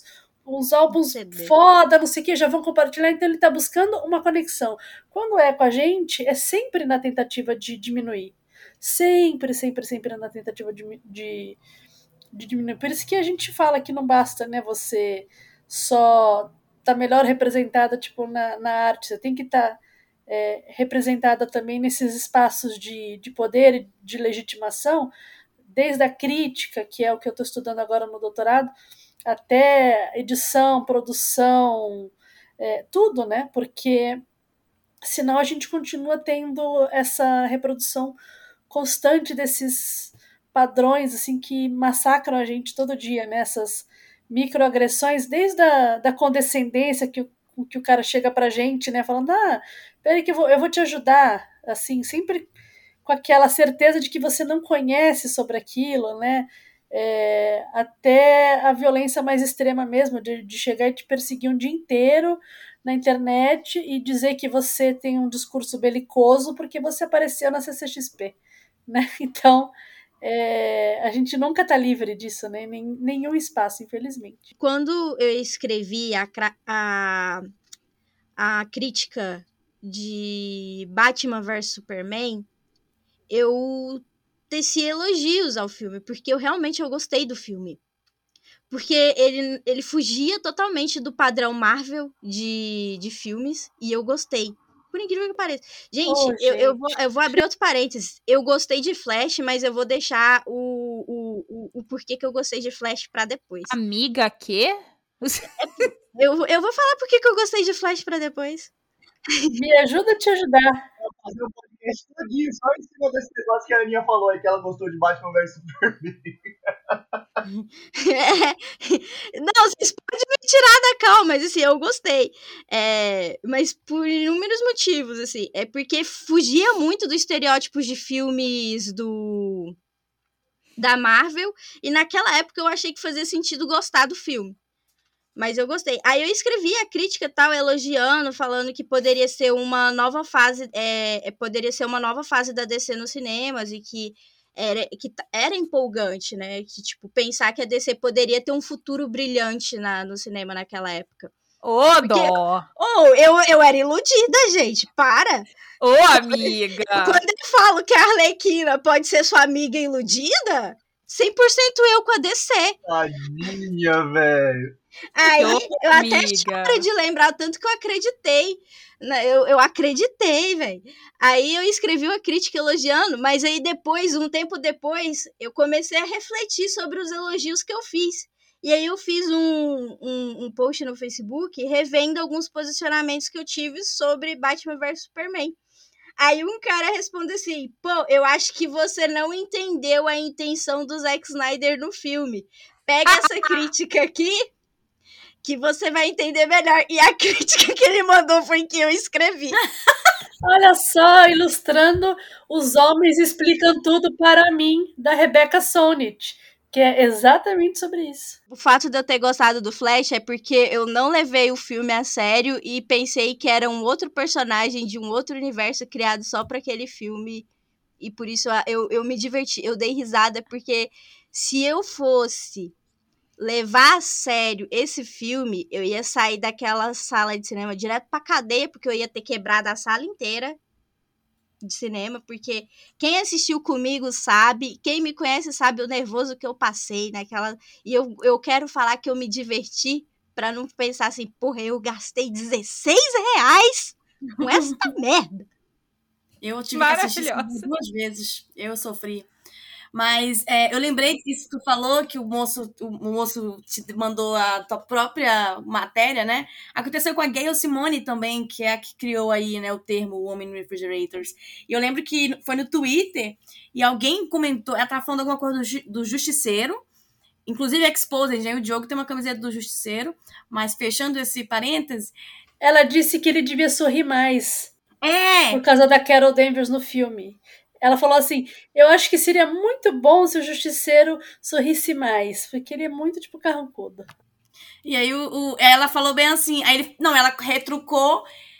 uns álbuns CD. foda, não sei o que, já vão compartilhar, então ele tá buscando uma conexão. Quando é com a gente, é sempre na tentativa de diminuir. Sempre, sempre, sempre na tentativa de diminuir. Por isso que a gente fala que não basta, né, você só tá melhor representada, tipo, na arte, você tem que estar representada também nesses espaços de poder e de legitimação, desde a crítica, que é o que eu estou estudando agora no doutorado, até edição, produção, tudo, né? Porque senão a gente continua tendo essa reprodução constante desses padrões assim que massacram a gente todo dia, né? Essas microagressões, desde da condescendência que o cara chega pra gente, né? Falando, peraí que eu vou te ajudar, assim, sempre com aquela certeza de que você não conhece sobre aquilo, né? Até a violência mais extrema mesmo, de chegar e te perseguir um dia inteiro na internet e dizer que você tem um discurso belicoso porque você apareceu na CCXP, né? Então, a gente nunca tá livre disso, né? Nenhum espaço, infelizmente. Quando eu escrevi a crítica de Batman vs Superman, eu teci elogios ao filme, porque eu gostei do filme. Porque ele fugia totalmente do padrão Marvel de filmes, e eu gostei. Por incrível que pareça. Gente, eu vou abrir outro parênteses. Eu gostei de Flash, mas eu vou deixar o porquê que eu gostei de Flash pra depois. Amiga, quê? Eu vou falar por que eu gostei de Flash pra depois. Me ajuda a te ajudar. Fazer um podcast todinho só em cima desse negócio que a Aninha falou aí, que ela gostou de Batman vs Superman. Não, vocês podem me tirar da calma, mas assim, eu gostei. Mas por inúmeros motivos, assim. É porque fugia muito dos estereótipos de filmes da Marvel, e naquela época eu achei que fazia sentido gostar do filme. Mas eu gostei. Aí eu escrevi a crítica tal, elogiando, falando que poderia ser uma nova fase, poderia ser uma nova fase da DC nos cinemas, e que era empolgante, né? Que, tipo, pensar que a DC poderia ter um futuro brilhante no cinema naquela época. Dó! Eu era iludida, gente, para! Amiga! Quando eu falo que a Arlequina pode ser sua amiga iludida, 100% eu com a DC. Tadinha, velho. Aí eu até choro de lembrar tanto que eu acreditei. Eu acreditei, velho. Aí eu escrevi uma crítica elogiando, mas aí depois, um tempo depois, eu comecei a refletir sobre os elogios que eu fiz. E aí eu fiz um post no Facebook revendo alguns posicionamentos que eu tive sobre Batman vs Superman. Aí um cara responde assim, eu acho que você não entendeu a intenção do Zack Snyder no filme. Pega essa crítica aqui, que você vai entender melhor. E a crítica que ele mandou foi que eu escrevi. Olha só, ilustrando Os Homens Explicam Tudo para Mim, da Rebecca Solnit, que é exatamente sobre isso. O fato de eu ter gostado do Flash é porque eu não levei o filme a sério e pensei que era um outro personagem de um outro universo criado só para aquele filme. E por isso eu me diverti, eu dei risada, porque se eu fosse levar a sério esse filme, eu ia sair daquela sala de cinema direto pra cadeia, porque eu ia ter quebrado a sala inteira de cinema, porque quem assistiu comigo sabe, quem me conhece sabe o nervoso que eu passei naquela... E eu quero falar que eu me diverti, pra não pensar assim, porra, eu gastei R$16 com essa merda. Eu tive que assistir 2 vezes, eu sofri. Mas eu lembrei que isso que tu falou, que o moço te mandou a tua própria matéria, né? Aconteceu com a Gayle Simone também, que é a que criou aí, né, o termo Women Refrigerators. E eu lembro que foi no Twitter, e alguém comentou, ela tava falando alguma coisa do Justiceiro, inclusive Exposed, né? O Diogo tem uma camiseta do Justiceiro, mas fechando esse parêntese... Ela disse que ele devia sorrir mais. Por causa da Carol Danvers no filme. Ela falou assim, eu acho que seria muito bom se o Justiceiro sorrisse mais, porque ele é muito, tipo, carrancudo. E aí ela falou bem assim, aí ela retrucou,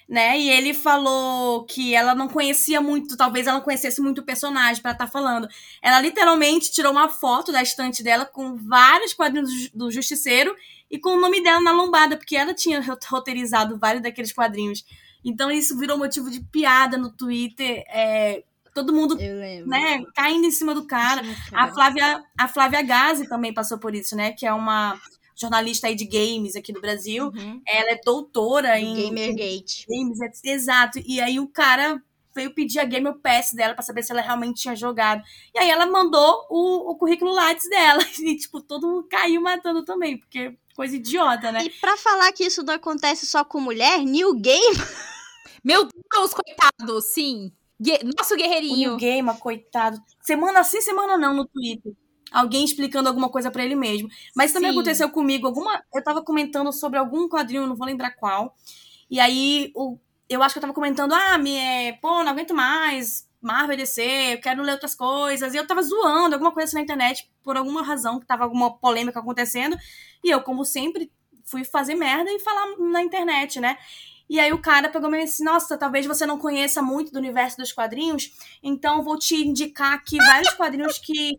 né? E ele falou que ela não conhecia muito, talvez ela não conhecesse muito o personagem pra estar falando. Ela literalmente tirou uma foto da estante dela com vários quadrinhos do Justiceiro e com o nome dela na lombada, porque ela tinha roteirizado vários daqueles quadrinhos. Então isso virou motivo de piada no Twitter, todo mundo, né, caindo em cima do cara. A Flávia Gazi também passou por isso, né, que é uma jornalista aí de games aqui do Brasil. Ela é doutora em Gamergate. Games, exato. E aí o cara veio pedir a Game Pass dela pra saber se ela realmente tinha jogado. E aí ela mandou o currículo Lattes dela. E, tipo, todo mundo caiu matando também, porque coisa idiota, né? E pra falar que isso não acontece só com mulher, New Game... Meu Deus, coitado, sim. Nosso O guerreirinho. New Gamer, coitado. Semana sim, semana não, no Twitter. Alguém explicando alguma coisa pra ele mesmo. Mas também Sim. aconteceu comigo. Eu tava comentando sobre algum quadrinho, não vou lembrar qual. E aí, eu acho que eu tava comentando, não aguento mais, Marvel DC, eu quero ler outras coisas. E eu tava zoando alguma coisa assim na internet, por alguma razão, que tava alguma polêmica acontecendo. E eu, como sempre, fui fazer merda e falar na internet, né? E aí o cara pegou e disse, nossa, talvez você não conheça muito do universo dos quadrinhos, então eu vou te indicar aqui vários quadrinhos que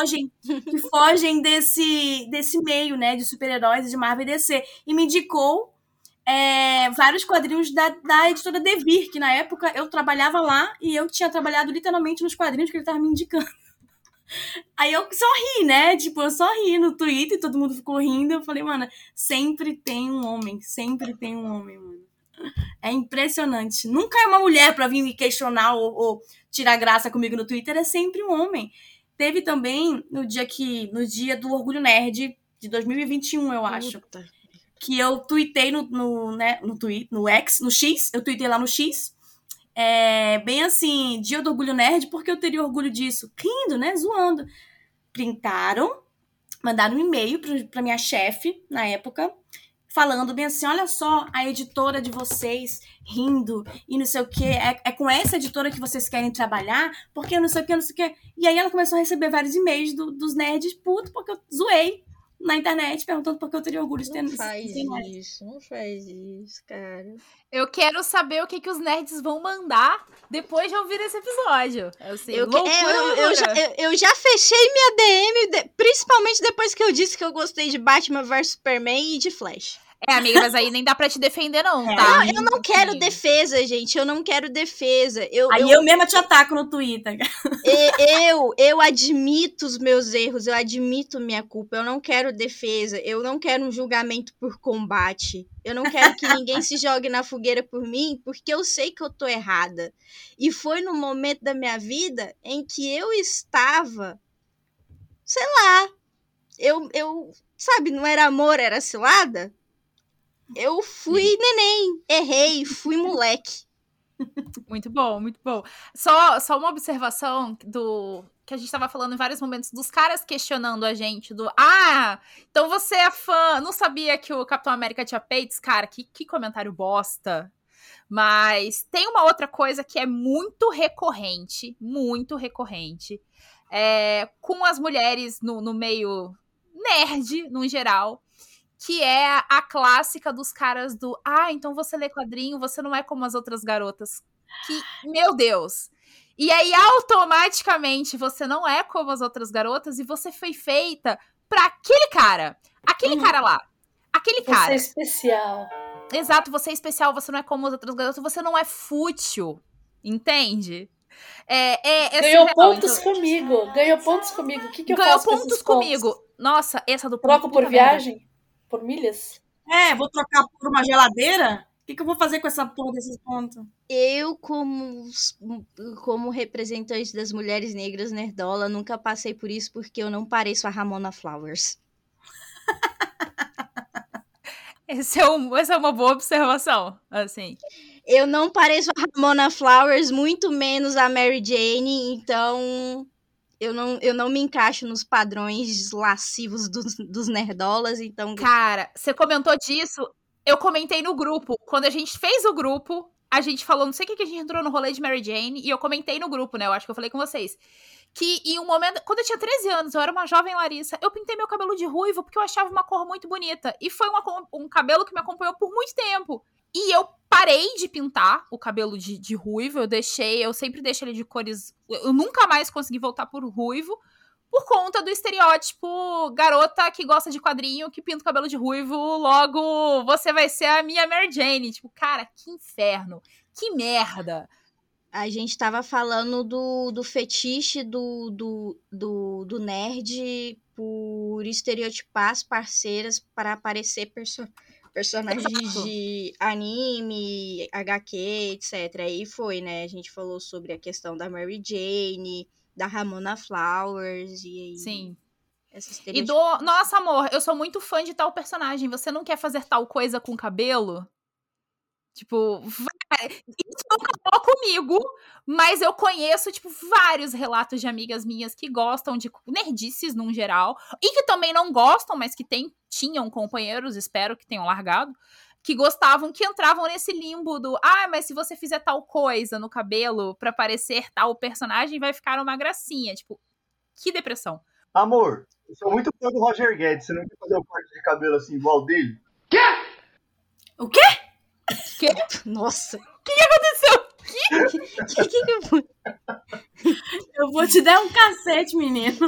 fogem desse meio, né, de super-heróis e de Marvel e DC. E me indicou vários quadrinhos da editora Devir, que na época eu trabalhava lá e eu tinha trabalhado literalmente nos quadrinhos que ele tava me indicando. Aí eu só ri, né? Tipo, eu só ri no Twitter, todo mundo ficou rindo. Eu falei, mano, sempre tem um homem, mano. É impressionante. Nunca é uma mulher pra vir me questionar ou tirar graça comigo no Twitter, é sempre um homem. Teve também no dia do Orgulho Nerd de 2021, eu acho. Puta. Que eu tuitei no X, no X, eu tuitei lá no X. Bem assim, dia do Orgulho Nerd, porque eu teria orgulho disso. Rindo, né? Zoando. Printaram, mandaram um e-mail pra minha chefe, na época, falando bem assim, olha só, a editora de vocês rindo e não sei o que, é com essa editora que vocês querem trabalhar, porque não sei o que. E aí ela começou a receber vários e-mails dos nerds puto, porque eu zoei na internet, perguntando por que eu teria orgulho de ter... Não faz isso, cara. Eu quero saber o que os nerds vão mandar depois de ouvir esse episódio. Assim, Eu já fechei minha DM, principalmente depois que eu disse que eu gostei de Batman vs Superman e de Flash. Amiga, mas aí nem dá pra te defender não, tá? Não, eu não quero defesa, gente. Eu não quero defesa. Eu mesma te ataco no Twitter. Eu admito os meus erros, eu admito minha culpa. Eu não quero defesa, eu não quero um julgamento por combate. Eu não quero que ninguém se jogue na fogueira por mim, porque eu sei que eu tô errada. E foi no momento da minha vida em que eu estava, sei lá, eu sabe, não era amor, era cilada. Eu fui neném, errei, fui moleque. Muito bom, muito bom. Só uma observação que a gente tava falando em vários momentos, dos caras questionando a gente, então você é fã, não sabia que o Capitão América tinha peitos? Cara, que comentário bosta. Mas tem uma outra coisa que é muito recorrente, com as mulheres no meio nerd, no geral, que é a clássica dos caras do então você lê quadrinho, você não é como as outras garotas. Que, meu Deus! E aí, automaticamente, você não é como as outras garotas e você foi feita pra aquele cara. Aquele cara lá. Aquele cara. Você é especial. Exato, você é especial, você não é como as outras garotas, você não é fútil. Entende? Ganhou pontos comigo. O que eu faço com esses pontos? Nossa, essa do Troco por viagem? Por milhas? Vou trocar por uma geladeira? O que eu vou fazer com essa porra desses pontos? Eu, como representante das mulheres negras nerdola, nunca passei por isso porque eu não pareço a Ramona Flowers. Essa é uma boa observação, assim. Eu não pareço a Ramona Flowers, muito menos a Mary Jane, então eu não me encaixo nos padrões lascivos dos nerdolas, então... Cara, você comentou disso, eu comentei no grupo. Quando a gente fez o grupo, a gente falou, não sei o que a gente entrou no rolê de Mary Jane, e eu comentei no grupo, né, eu acho que eu falei com vocês, que em um momento, quando eu tinha 13 anos, eu era uma jovem Larissa, eu pintei meu cabelo de ruivo porque eu achava uma cor muito bonita, e foi um cabelo que me acompanhou por muito tempo. E eu parei de pintar o cabelo de ruivo, eu sempre deixo ele de cores... Eu nunca mais consegui voltar por ruivo, por conta do estereótipo garota que gosta de quadrinho, que pinta o cabelo de ruivo, logo você vai ser a minha Mary Jane. Tipo, cara, que inferno, que merda. A gente tava falando do fetiche do nerd por estereotipar as parceiras para aparecer personagens de anime, HQ, etc. Aí foi, né? A gente falou sobre a questão da Mary Jane, da Ramona Flowers e aí... Sim. E nossa, amor, eu sou muito fã de tal personagem. Você não quer fazer tal coisa com o cabelo? Tipo, isso nunca falou comigo, mas eu conheço, tipo, vários relatos de amigas minhas que gostam de nerdices, num geral, e que também não gostam, mas que tinham companheiros, espero que tenham largado, que gostavam, que entravam nesse limbo do, mas se você fizer tal coisa no cabelo pra parecer tal personagem, vai ficar uma gracinha. Tipo, que depressão. Amor, eu sou muito fã do Roger Guedes, você não quer fazer um corte de cabelo assim igual dele? O quê? Que? Nossa. O que aconteceu? Eu vou te dar um cacete, menino.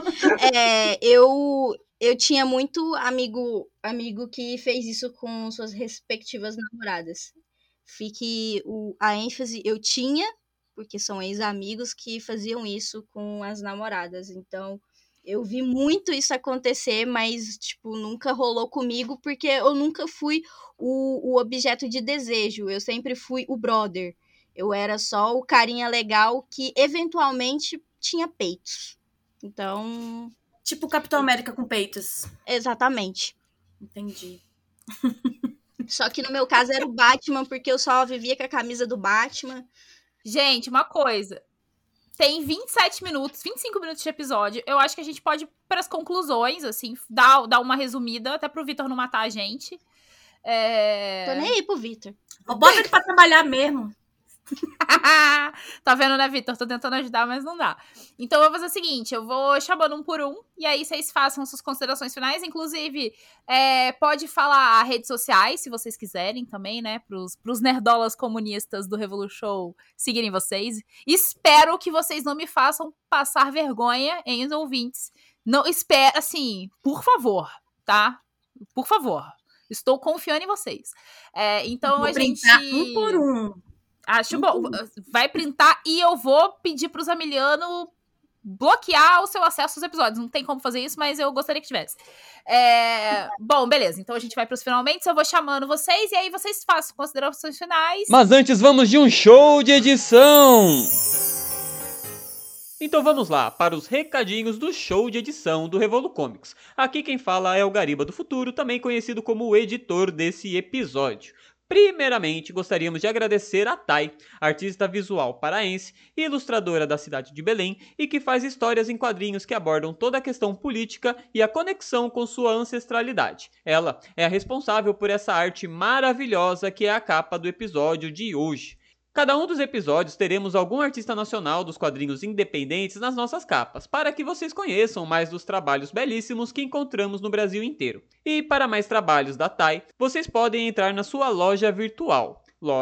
Eu tinha muito amigo que fez isso com suas respectivas namoradas. Fique a ênfase, eu tinha, porque são ex-amigos que faziam isso com as namoradas. Então, eu vi muito isso acontecer, mas, tipo, nunca rolou comigo, porque eu nunca fui o objeto de desejo. Eu sempre fui o brother. Eu era só o carinha legal que, eventualmente, tinha peitos. Então... Tipo o Capitão América com peitos. Exatamente. Entendi. Só que no meu caso era o Batman, porque eu só vivia com a camisa do Batman. Gente, uma coisa. Tem 27 minutos, 25 minutos de episódio. Eu acho que a gente pode ir para as conclusões, assim, dar uma resumida, até pro Vitor não matar a gente. Tô nem aí pro Vitor. Bota ele pra trabalhar mesmo. Tá vendo, né, Vitor? Tô tentando ajudar, mas não dá. Então, eu vou fazer o seguinte, eu vou chamando um por um, e aí vocês façam suas considerações finais. Inclusive, pode falar redes sociais, se vocês quiserem também, né, pros nerdolas comunistas do Revolution seguirem vocês. Espero que vocês não me façam passar vergonha em os ouvintes. Não, espero, assim, por favor, tá? Por favor. Estou confiando em vocês. Então, vou a gente... um por um. Acho bom. Vai printar e eu vou pedir pros Amiliano bloquear o seu acesso aos episódios. Não tem como fazer isso, mas eu gostaria que tivesse. Bom, beleza. Então a gente vai pros finalmente. Eu vou chamando vocês e aí vocês façam considerações finais. Mas antes vamos de um show de edição. Então vamos lá para os recadinhos do show de edição do Revolu Comics. Aqui quem fala é o Gariba do Futuro, também conhecido como o editor desse episódio. Primeiramente, gostaríamos de agradecer a Thay, artista visual paraense e ilustradora da cidade de Belém e que faz histórias em quadrinhos que abordam toda a questão política e a conexão com sua ancestralidade. Ela é a responsável por essa arte maravilhosa que é a capa do episódio de hoje. Cada um dos episódios teremos algum artista nacional dos quadrinhos independentes nas nossas capas, para que vocês conheçam mais dos trabalhos belíssimos que encontramos no Brasil inteiro. E para mais trabalhos da Thay, vocês podem entrar na sua loja virtual,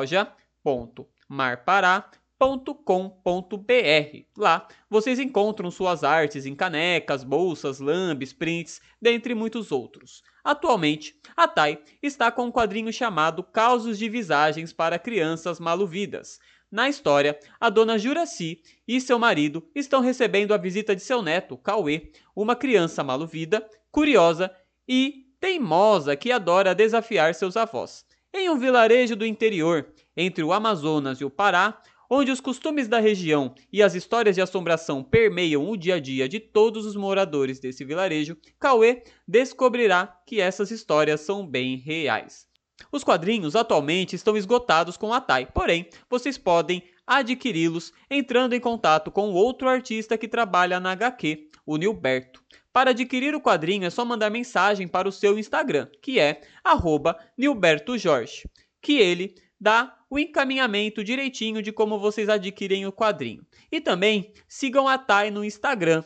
loja.marpará.com.br. Lá vocês encontram suas artes em canecas, bolsas, lambes, prints, dentre muitos outros. Atualmente, a Thay está com um quadrinho chamado Causos de Visagens para Crianças Maluvidas. Na história, a dona Juraci e seu marido estão recebendo a visita de seu neto, Cauê, uma criança maluvida, curiosa e teimosa que adora desafiar seus avós. Em um vilarejo do interior, entre o Amazonas e o Pará, onde os costumes da região e as histórias de assombração permeiam o dia a dia de todos os moradores desse vilarejo, Cauê descobrirá que essas histórias são bem reais. Os quadrinhos atualmente estão esgotados com a Thay, porém, vocês podem adquiri-los entrando em contato com outro artista que trabalha na HQ, o Nilberto. Para adquirir o quadrinho é só mandar mensagem para o seu Instagram, que é @nilbertojorge, que ele dá o encaminhamento direitinho de como vocês adquirem o quadrinho. E também sigam a Thay no Instagram,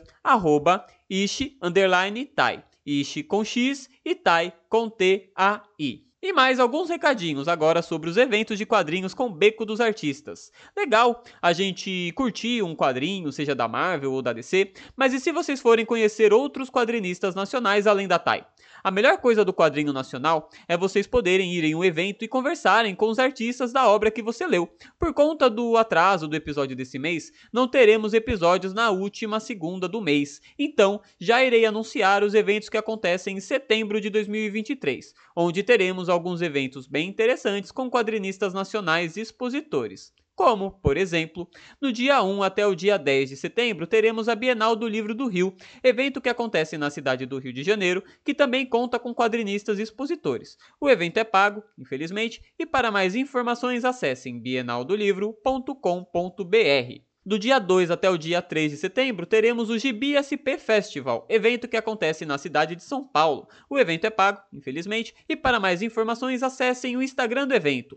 @ishi_Thay. Ishi com X e Thay com TAI. E mais alguns recadinhos agora sobre os eventos de quadrinhos com Beco dos Artistas. Legal a gente curtir um quadrinho, seja da Marvel ou da DC, mas e se vocês forem conhecer outros quadrinistas nacionais além da TAI? A melhor coisa do quadrinho nacional é vocês poderem ir em um evento e conversarem com os artistas da obra que você leu. Por conta do atraso do episódio desse mês, não teremos episódios na última segunda do mês. Então, já irei anunciar os eventos que acontecem em setembro de 2023, onde teremos alguns eventos bem interessantes com quadrinistas nacionais e expositores. Como, por exemplo, no dia 1 até o dia 10 de setembro teremos a Bienal do Livro do Rio, evento que acontece na cidade do Rio de Janeiro, que também conta com quadrinistas e expositores. O evento é pago, infelizmente, e para mais informações acessem bienaldolivro.com.br. Do dia 2 até o dia 3 de setembro, teremos o Gibi SP Festival, evento que acontece na cidade de São Paulo. O evento é pago, infelizmente, e para mais informações acessem o Instagram do evento,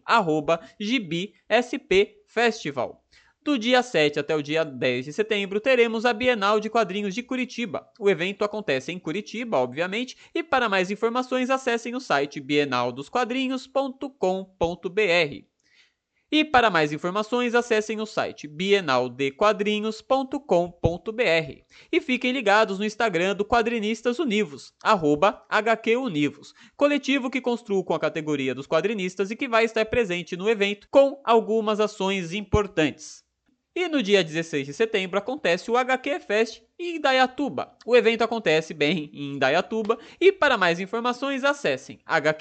@GibiSPFestival. Do dia 7 até o dia 10 de setembro, teremos a Bienal de Quadrinhos de Curitiba. O evento acontece em Curitiba, obviamente, e para mais informações acessem o site bienaldosquadrinhos.com.br. E para mais informações, acessem o site bienaldequadrinhos.com.br. E fiquem ligados no Instagram do Quadrinistas Univos, @HQUnivos, coletivo que construo com a categoria dos quadrinistas e que vai estar presente no evento com algumas ações importantes. E no dia 16 de setembro acontece o HQ Fest em Indaiatuba. O evento acontece bem em Indaiatuba e para mais informações acessem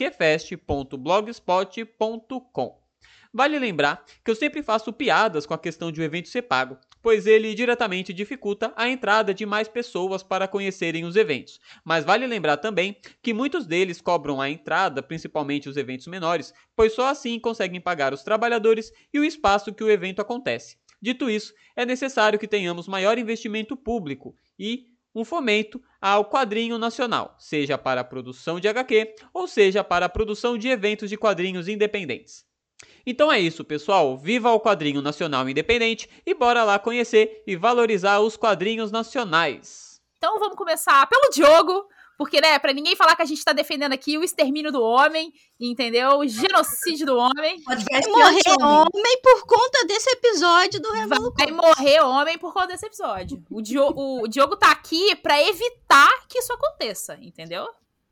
hqfest.blogspot.com. Vale lembrar que eu sempre faço piadas com a questão de o evento ser pago, pois ele diretamente dificulta a entrada de mais pessoas para conhecerem os eventos. Mas vale lembrar também que muitos deles cobram a entrada, principalmente os eventos menores, pois só assim conseguem pagar os trabalhadores e o espaço que o evento acontece. Dito isso, é necessário que tenhamos maior investimento público e um fomento ao quadrinho nacional, seja para a produção de HQ ou seja para a produção de eventos de quadrinhos independentes. Então é isso, pessoal. Viva o quadrinho nacional independente e bora lá conhecer e valorizar os quadrinhos nacionais. Então vamos começar pelo Diogo, porque, né, pra ninguém falar que a gente tá defendendo aqui o extermínio do homem, entendeu? O genocídio do homem. Podcast Vai morrer anti-homem. homem por conta desse episódio do Revolução. Vai morrer homem por conta desse episódio. O Diogo tá aqui pra evitar que isso aconteça, entendeu?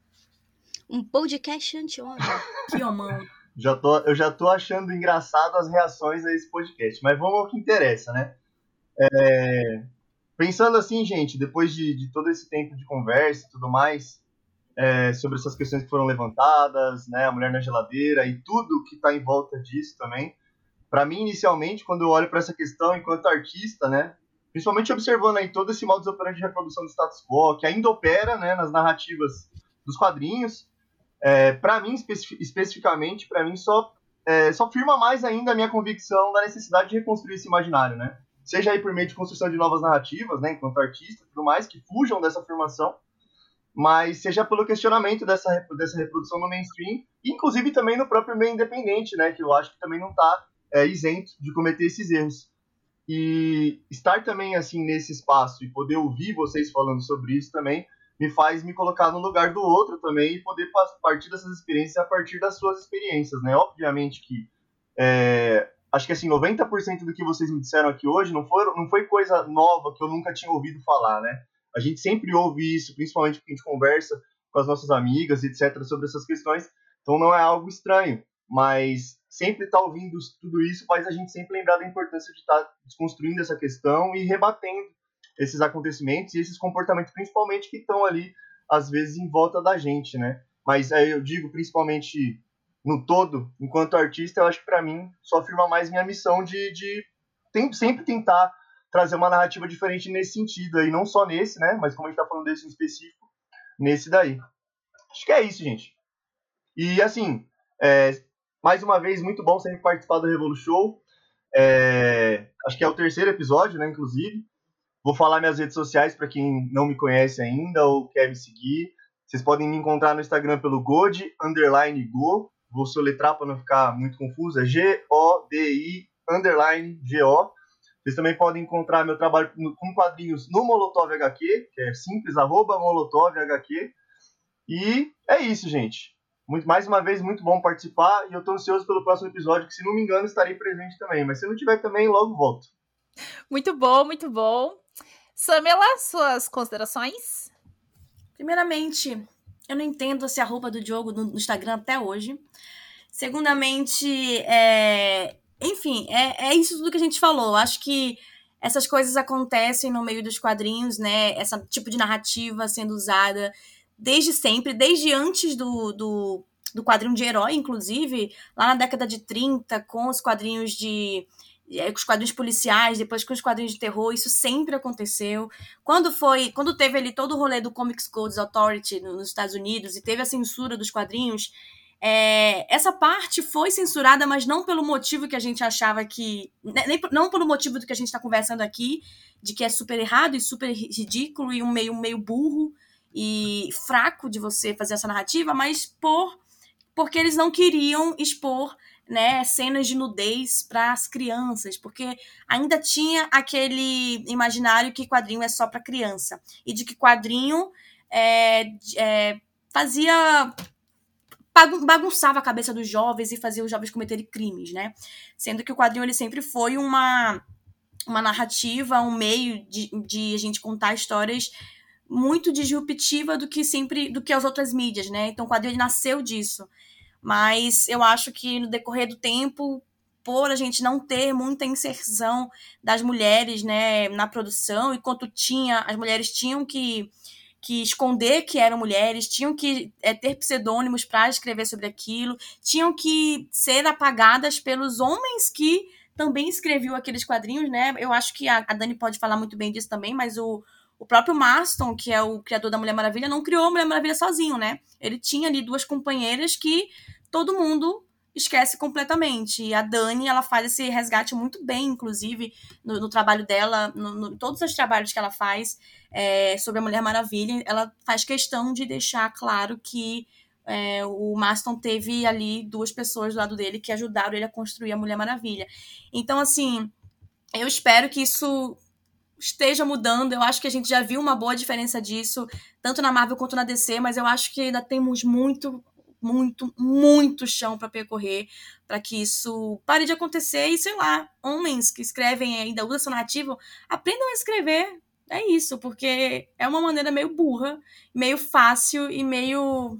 Um podcast anti-homem. Que homão. Eu já tô achando engraçado as reações a esse podcast, mas vamos ao que interessa, né? Pensando assim, gente, depois de todo esse tempo de conversa e tudo mais, sobre essas questões que foram levantadas, né, a mulher na geladeira e tudo que tá em volta disso também, para mim, inicialmente, quando eu olho para essa questão enquanto artista, né, principalmente observando aí todo esse modus operandi de reprodução do status quo, que ainda opera, né, nas narrativas dos quadrinhos, para mim, especificamente, para mim só firma mais ainda a minha convicção da necessidade de reconstruir esse imaginário, né? Seja aí por meio de construção de novas narrativas, né, enquanto artista e tudo mais, que fujam dessa afirmação, mas seja pelo questionamento dessa reprodução no mainstream, inclusive também no próprio meio independente, né, que eu acho que também não está isento de cometer esses erros. E estar também assim nesse espaço e poder ouvir vocês falando sobre isso também me faz me colocar no lugar do outro também e poder partir dessas experiências a partir das suas experiências, né? Obviamente que acho que assim, 90% do que vocês me disseram aqui hoje não foi coisa nova que eu nunca tinha ouvido falar, né? A gente sempre ouve isso, principalmente porque a gente conversa com as nossas amigas, etc., sobre essas questões, então não é algo estranho, mas sempre estar ouvindo tudo isso faz a gente sempre lembrar da importância de estar desconstruindo essa questão e rebatendo esses acontecimentos e esses comportamentos, principalmente, que estão ali, às vezes, em volta da gente, né? Mas eu digo, principalmente, no todo, enquanto artista, eu acho que, para mim, só afirma mais minha missão de sempre tentar trazer uma narrativa diferente nesse sentido aí, não só nesse, né? Mas como a gente tá falando desse em específico, nesse daí. Acho que é isso, gente. E, assim, mais uma vez, muito bom sempre participar do Revolution. Acho que é o 3º episódio, né, inclusive. Vou falar minhas redes sociais para quem não me conhece ainda ou quer me seguir. Vocês podem me encontrar no Instagram pelo Godi_Go. Vou soletrar para não ficar muito confuso. É GODI_GO. Vocês também podem encontrar meu trabalho com quadrinhos no Molotov HQ, que é simples, @MolotovHQ. E é isso, gente. Mais uma vez, muito bom participar e eu tô ansioso pelo próximo episódio, que se não me engano estarei presente também, mas se não tiver também, logo volto. Muito bom, muito bom. Samela, suas considerações? Primeiramente, eu não entendo esse arroba do Diogo no Instagram até hoje. Segundamente, enfim, é isso tudo que a gente falou. Acho que essas coisas acontecem no meio dos quadrinhos, né? Esse tipo de narrativa sendo usada desde sempre, desde antes do quadrinho de herói, inclusive, lá na década de 30, com os quadrinhos com os quadrinhos policiais, depois com os quadrinhos de terror, isso sempre aconteceu. Quando teve ali todo o rolê do Comics Codes Authority nos Estados Unidos e teve a censura dos quadrinhos, essa parte foi censurada, mas não pelo motivo que a gente achava que... não pelo motivo do que a gente está conversando aqui, de que é super errado e super ridículo e um meio burro e fraco de você fazer essa narrativa, mas porque eles não queriam expor, né, cenas de nudez para as crianças, porque ainda tinha aquele imaginário que quadrinho é só para criança, e de que quadrinho bagunçava a cabeça dos jovens e fazia os jovens cometerem crimes, né? Sendo que o quadrinho ele sempre foi uma narrativa, um meio de a gente contar histórias muito disruptiva do que as outras mídias, né? Então o quadrinho ele nasceu disso. Mas eu acho que no decorrer do tempo, por a gente não ter muita inserção das mulheres, né, na produção, enquanto as mulheres tinham que esconder que eram mulheres, tinham que ter pseudônimos para escrever sobre aquilo, tinham que ser apagadas pelos homens que também escreviam aqueles quadrinhos, né? Eu acho que a Dani pode falar muito bem disso também, mas o próprio Marston, que é o criador da Mulher Maravilha, não criou a Mulher Maravilha sozinho, né? Ele tinha ali 2 companheiras que todo mundo esquece completamente. E a Dani, ela faz esse resgate muito bem, inclusive, no trabalho dela, todos os trabalhos que ela faz sobre a Mulher Maravilha, ela faz questão de deixar claro que o Marston teve ali 2 pessoas do lado dele que ajudaram ele a construir a Mulher Maravilha. Então, assim, eu espero que isso esteja mudando. Eu acho que a gente já viu uma boa diferença disso, tanto na Marvel quanto na DC, mas eu acho que ainda temos muito chão para percorrer para que isso pare de acontecer e, sei lá, homens que escrevem ainda usam essa narrativa, aprendam a escrever. É isso, porque é uma maneira meio burra, meio fácil e meio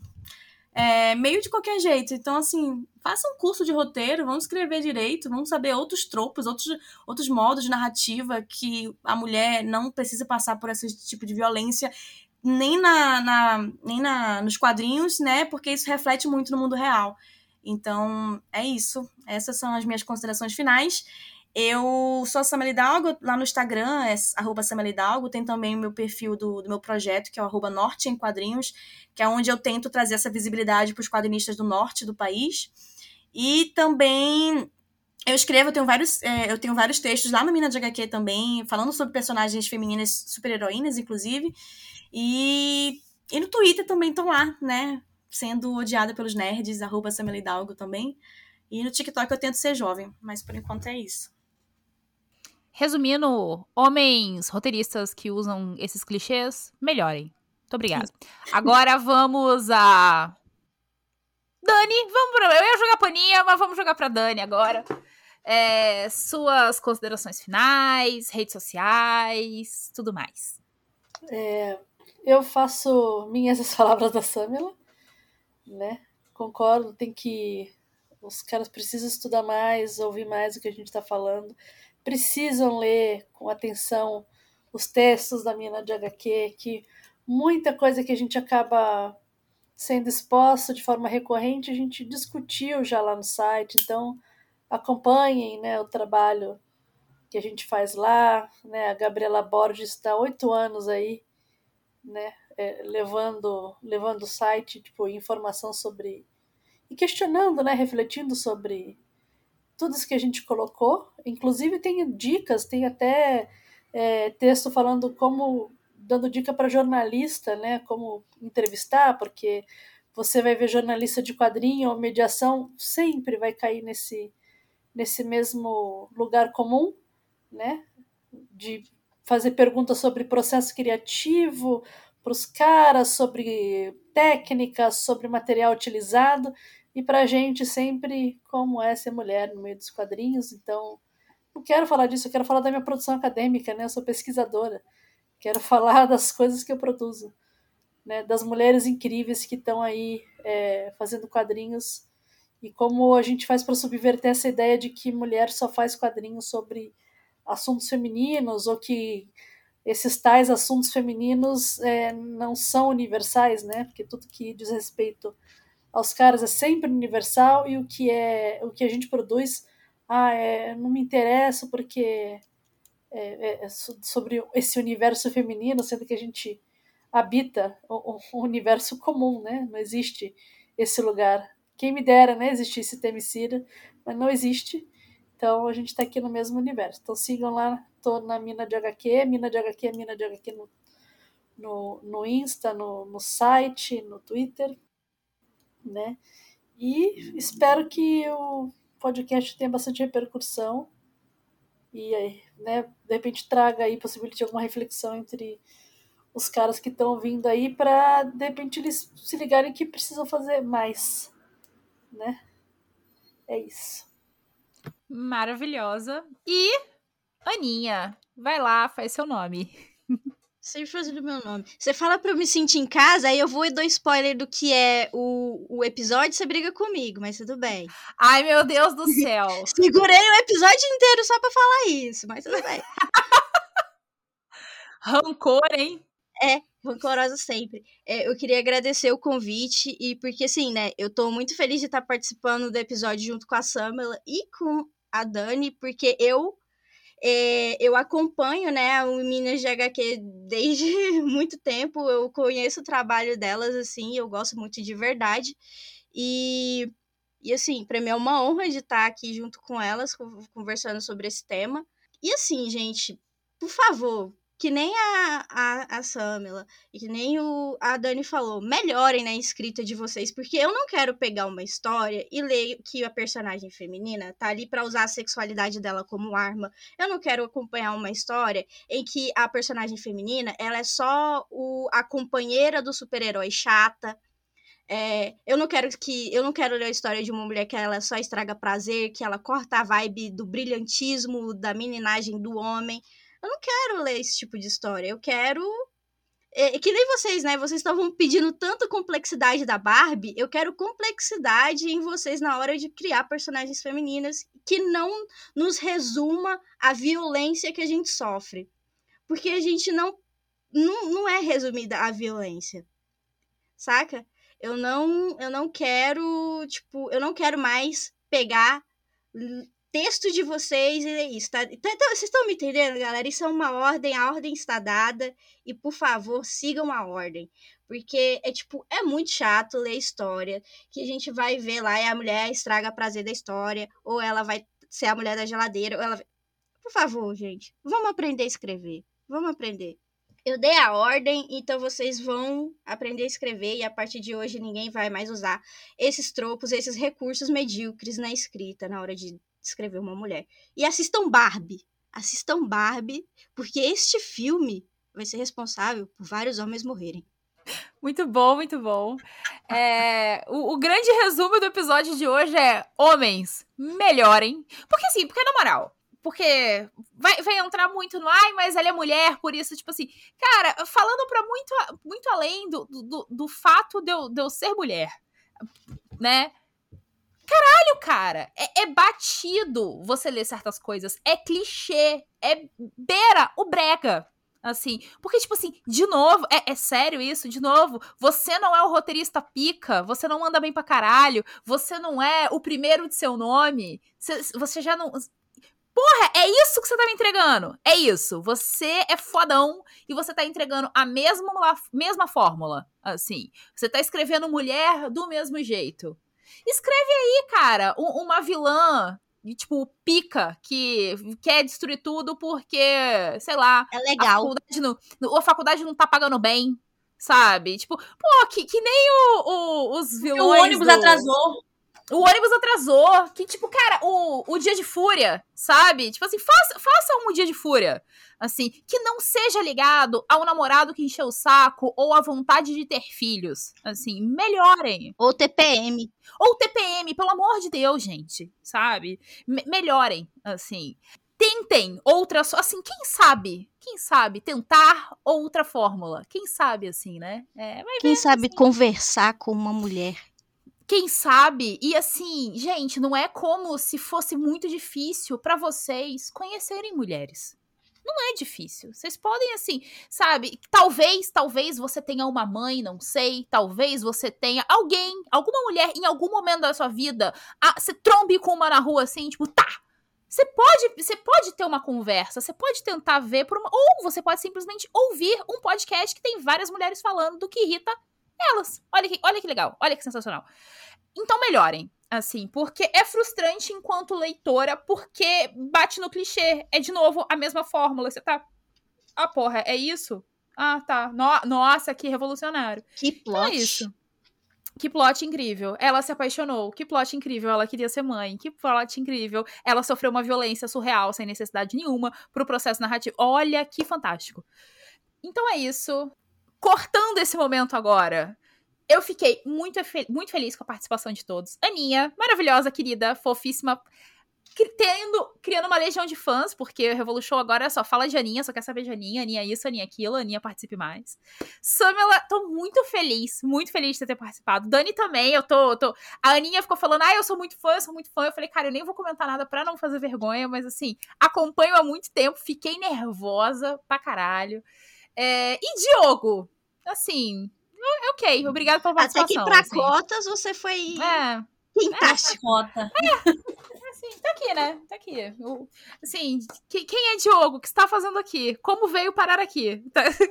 de qualquer jeito. Então, assim, faça um curso de roteiro, vamos escrever direito, vamos saber outros tropos, outros modos de narrativa que a mulher não precisa passar por esse tipo de violência, nem nos quadrinhos, né? Porque isso reflete muito no mundo real. Então, é isso. Essas são as minhas considerações finais. Eu sou a Samela Hidalgo, lá no Instagram é @Samela Hidalgo, tem também o meu perfil do meu projeto, que é o @Norte em Quadrinhos, que é onde eu tento trazer essa visibilidade para os quadrinistas do norte do país. E também eu tenho vários textos lá no Mina de HQ também, falando sobre personagens femininas super-heroínas, inclusive. E no Twitter também estão lá, né? Sendo odiada pelos nerds, @Samela Hidalgo também. E no TikTok eu tento ser jovem, mas por enquanto é isso. Resumindo, homens roteiristas que usam esses clichês, melhorem. Muito obrigada. Agora vamos a... Dani, eu ia jogar paninha, mas vamos jogar pra Dani agora. Suas considerações finais, redes sociais, tudo mais. Eu faço minhas as palavras da Samela, né? Concordo, os caras precisam estudar mais, ouvir mais o que a gente está falando, precisam ler com atenção os textos da Mina de HQ, que muita coisa que a gente acaba sendo exposto de forma recorrente, a gente discutiu já lá no site, então acompanhem, né, o trabalho que a gente faz lá, né? A Gabriela Borges está 8 anos aí, né, levando o site, tipo, informação sobre... e questionando, né, refletindo sobre tudo isso que a gente colocou. Inclusive tem dicas, tem até texto falando dando dica para jornalista, né, como entrevistar, porque você vai ver jornalista de quadrinho ou mediação, sempre vai cair nesse mesmo lugar comum, né, de fazer perguntas sobre processo criativo, pros caras sobre técnicas, sobre material utilizado, e pra gente sempre como é ser mulher no meio dos quadrinhos. Então, não quero falar disso, eu quero falar da minha produção acadêmica, né? Eu sou pesquisadora, quero falar das coisas que eu produzo, né? Das mulheres incríveis que estão aí fazendo quadrinhos, e como a gente faz para subverter essa ideia de que mulher só faz quadrinhos sobre assuntos femininos, ou que esses tais assuntos femininos não são universais, né? Porque tudo que diz respeito aos caras é sempre universal, e o que a gente produz, não me interessa porque é sobre esse universo feminino, sendo que a gente habita um universo comum, né? Não existe esse lugar. Quem me dera, né? Existisse Themyscira, mas não existe. Então a gente está aqui no mesmo universo. Então sigam lá, tô na Mina de HQ, Mina de HQ é Mina de HQ no Insta, no site, no Twitter, né? E espero que o podcast tenha bastante repercussão e, né, de repente traga aí, possibilite alguma reflexão entre os caras que estão vindo aí, para de repente eles se ligarem que precisam fazer mais, né? É isso. Maravilhosa. E Aninha, vai lá, faz seu nome. Sempre fazendo o meu nome. Você fala pra eu me sentir em casa, aí eu vou e dou spoiler do que é o episódio, você briga comigo, mas tudo bem. Ai, meu Deus do céu. Segurei o episódio inteiro só pra falar isso, mas tudo bem. Rancor, hein? Rancorosa sempre. Eu queria agradecer o convite, e porque assim, né, eu tô muito feliz de estar participando do episódio junto com a Samela e com a Dani, porque eu acompanho, né, o Minas de HQ desde muito tempo, eu conheço o trabalho delas, assim, eu gosto muito de verdade, e assim, pra mim é uma honra de estar aqui junto com elas, conversando sobre esse tema. E assim, gente, por favor, que nem a Samela e que nem a Dani falou, melhorem na escrita de vocês, porque eu não quero pegar uma história e ler que a personagem feminina tá ali pra usar a sexualidade dela como arma. Eu não quero acompanhar uma história em que a personagem feminina, ela é só a companheira do super-herói chata. Eu não quero ler a história de uma mulher que ela só estraga prazer, que ela corta a vibe do brilhantismo, da meninagem do homem. Eu não quero ler esse tipo de história. Eu quero... que nem vocês, né? Vocês estavam pedindo tanta complexidade da Barbie. Eu quero complexidade em vocês na hora de criar personagens femininas que não nos resuma a violência que a gente sofre. Porque a gente não é resumida a violência. Saca? Eu não quero, tipo, eu não quero mais pegar texto de vocês e ler isso, tá? Então, vocês estão me entendendo, galera? Isso é uma ordem, a ordem está dada, e por favor, sigam a ordem. Porque é muito chato ler história, que a gente vai ver lá e a mulher estraga a prazer da história, ou ela vai ser a mulher da geladeira, ou ela... Por favor, gente, vamos aprender a escrever. Vamos aprender. Eu dei a ordem, então vocês vão aprender a escrever, e a partir de hoje ninguém vai mais usar esses tropos, esses recursos medíocres na escrita, na hora de escrever uma mulher. E assistam Barbie, porque este filme vai ser responsável por vários homens morrerem. Muito bom, muito bom. O grande resumo do episódio de hoje é: homens, melhorem. Porque na moral... Porque vai entrar muito no mas ela é mulher, por isso, tipo assim... Cara, falando pra muito além do fato de eu ser mulher, né? Caralho, cara! É batido você ler certas coisas. É clichê. É beira o brega. Assim, porque, tipo assim, de novo, é sério isso? De novo, você não é o roteirista pica, você não manda bem pra caralho, você não é o primeiro de seu nome, você já não... Porra, é isso que você tá me entregando. É isso. Você é fodão e você tá entregando a mesma fórmula. Assim, você tá escrevendo mulher do mesmo jeito. Escreve aí, cara, uma vilã, tipo, pica, que quer destruir tudo porque, sei lá... É legal. A faculdade não tá pagando bem, sabe? Tipo, pô, que nem os vilões... O ônibus atrasou. O ônibus atrasou. Que, tipo, cara, o dia de fúria, sabe? Tipo assim, faça um dia de fúria. Assim, que não seja ligado ao namorado que encheu o saco ou à vontade de ter filhos. Assim, melhorem. Ou TPM. Ou TPM, pelo amor de Deus, gente, sabe? Melhorem, assim. Tentem outras, assim, quem sabe tentar outra fórmula. Quem sabe, assim, né? Quem sabe assim, conversar com uma mulher. Quem sabe, e assim, gente, não é como se fosse muito difícil pra vocês conhecerem mulheres. Não é difícil. Vocês podem, assim, sabe? Talvez você tenha uma mãe, não sei. Talvez você tenha alguém, alguma mulher, em algum momento da sua vida, você trombe com uma na rua, assim, tipo, tá. Você pode ter uma conversa, você pode tentar ver ou você pode simplesmente ouvir um podcast que tem várias mulheres falando do que irrita elas. Olha que legal, olha que sensacional. Então melhorem, assim, porque é frustrante enquanto leitora, porque bate no clichê. É, de novo, a mesma fórmula. Você tá... Ah, porra, é isso? Ah, tá. Nossa, que revolucionário. Que plot. Então é isso. Que plot incrível. Ela se apaixonou. Que plot incrível. Ela queria ser mãe. Que plot incrível. Ela sofreu uma violência surreal, sem necessidade nenhuma, pro processo narrativo. Olha, que fantástico. Então é isso. Cortando esse momento agora, eu fiquei muito feliz com a participação de todos. Aninha, maravilhosa, querida, fofíssima, criando uma legião de fãs, porque o Revolution agora só fala de Aninha, só quer saber de Aninha, Aninha isso, Aninha aquilo, Aninha participe mais. Samela, tô muito feliz de você ter participado. Dani também, a Aninha ficou falando, eu sou muito fã. Eu falei, cara, eu nem vou comentar nada pra não fazer vergonha, mas assim, acompanho há muito tempo, fiquei nervosa pra caralho. E Diogo, assim, ok, obrigado pela participação. Até que pra cotas você foi fantástico. Assim, tá aqui, né? Tá aqui. Assim, quem é Diogo? O que você tá fazendo aqui? Como veio parar aqui?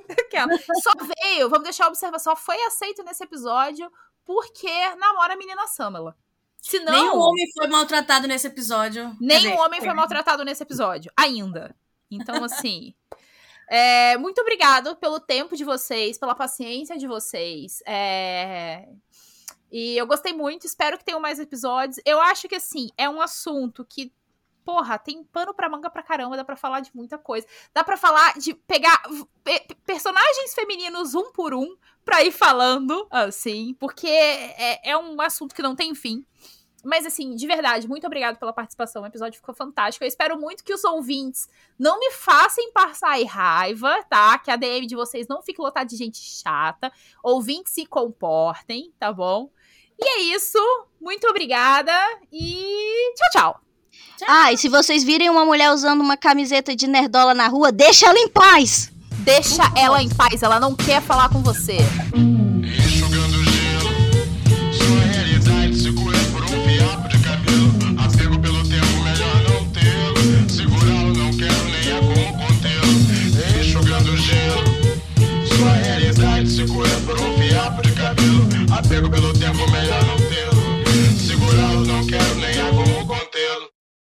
Só veio, vamos deixar a observação, só foi aceito nesse episódio porque namora a menina Samela. Senão, nenhum homem foi maltratado nesse episódio. Nenhum homem foi maltratado nesse episódio, ainda. Então, assim... muito obrigado pelo tempo de vocês, pela paciência de vocês. E eu gostei muito, espero que tenham mais episódios. Eu acho que, assim, é um assunto que, porra, tem pano pra manga pra caramba, dá pra falar de muita coisa. Dá pra falar de pegar personagens femininos um por um pra ir falando, assim, porque é um assunto que não tem fim. Mas, assim, de verdade, muito obrigado pela participação. O episódio ficou fantástico. Eu espero muito que os ouvintes não me façam passar raiva, tá? Que a DM de vocês não fique lotada de gente chata. Ouvintes se comportem, tá bom? E é isso. Muito obrigada e tchau. E se vocês virem uma mulher usando uma camiseta de nerdola na rua, deixa ela em paz! Deixa ela em paz, ela não quer falar com você. Enxugando gelo, sua realidade segura por um fiapo de cabelo. Apego pelo tempo, melhor não tê-lo. Segurá-lo, não quero nem há como contê-lo. Enxugando gelo, sua realidade segura por um fiapo de cabelo. Apego pelo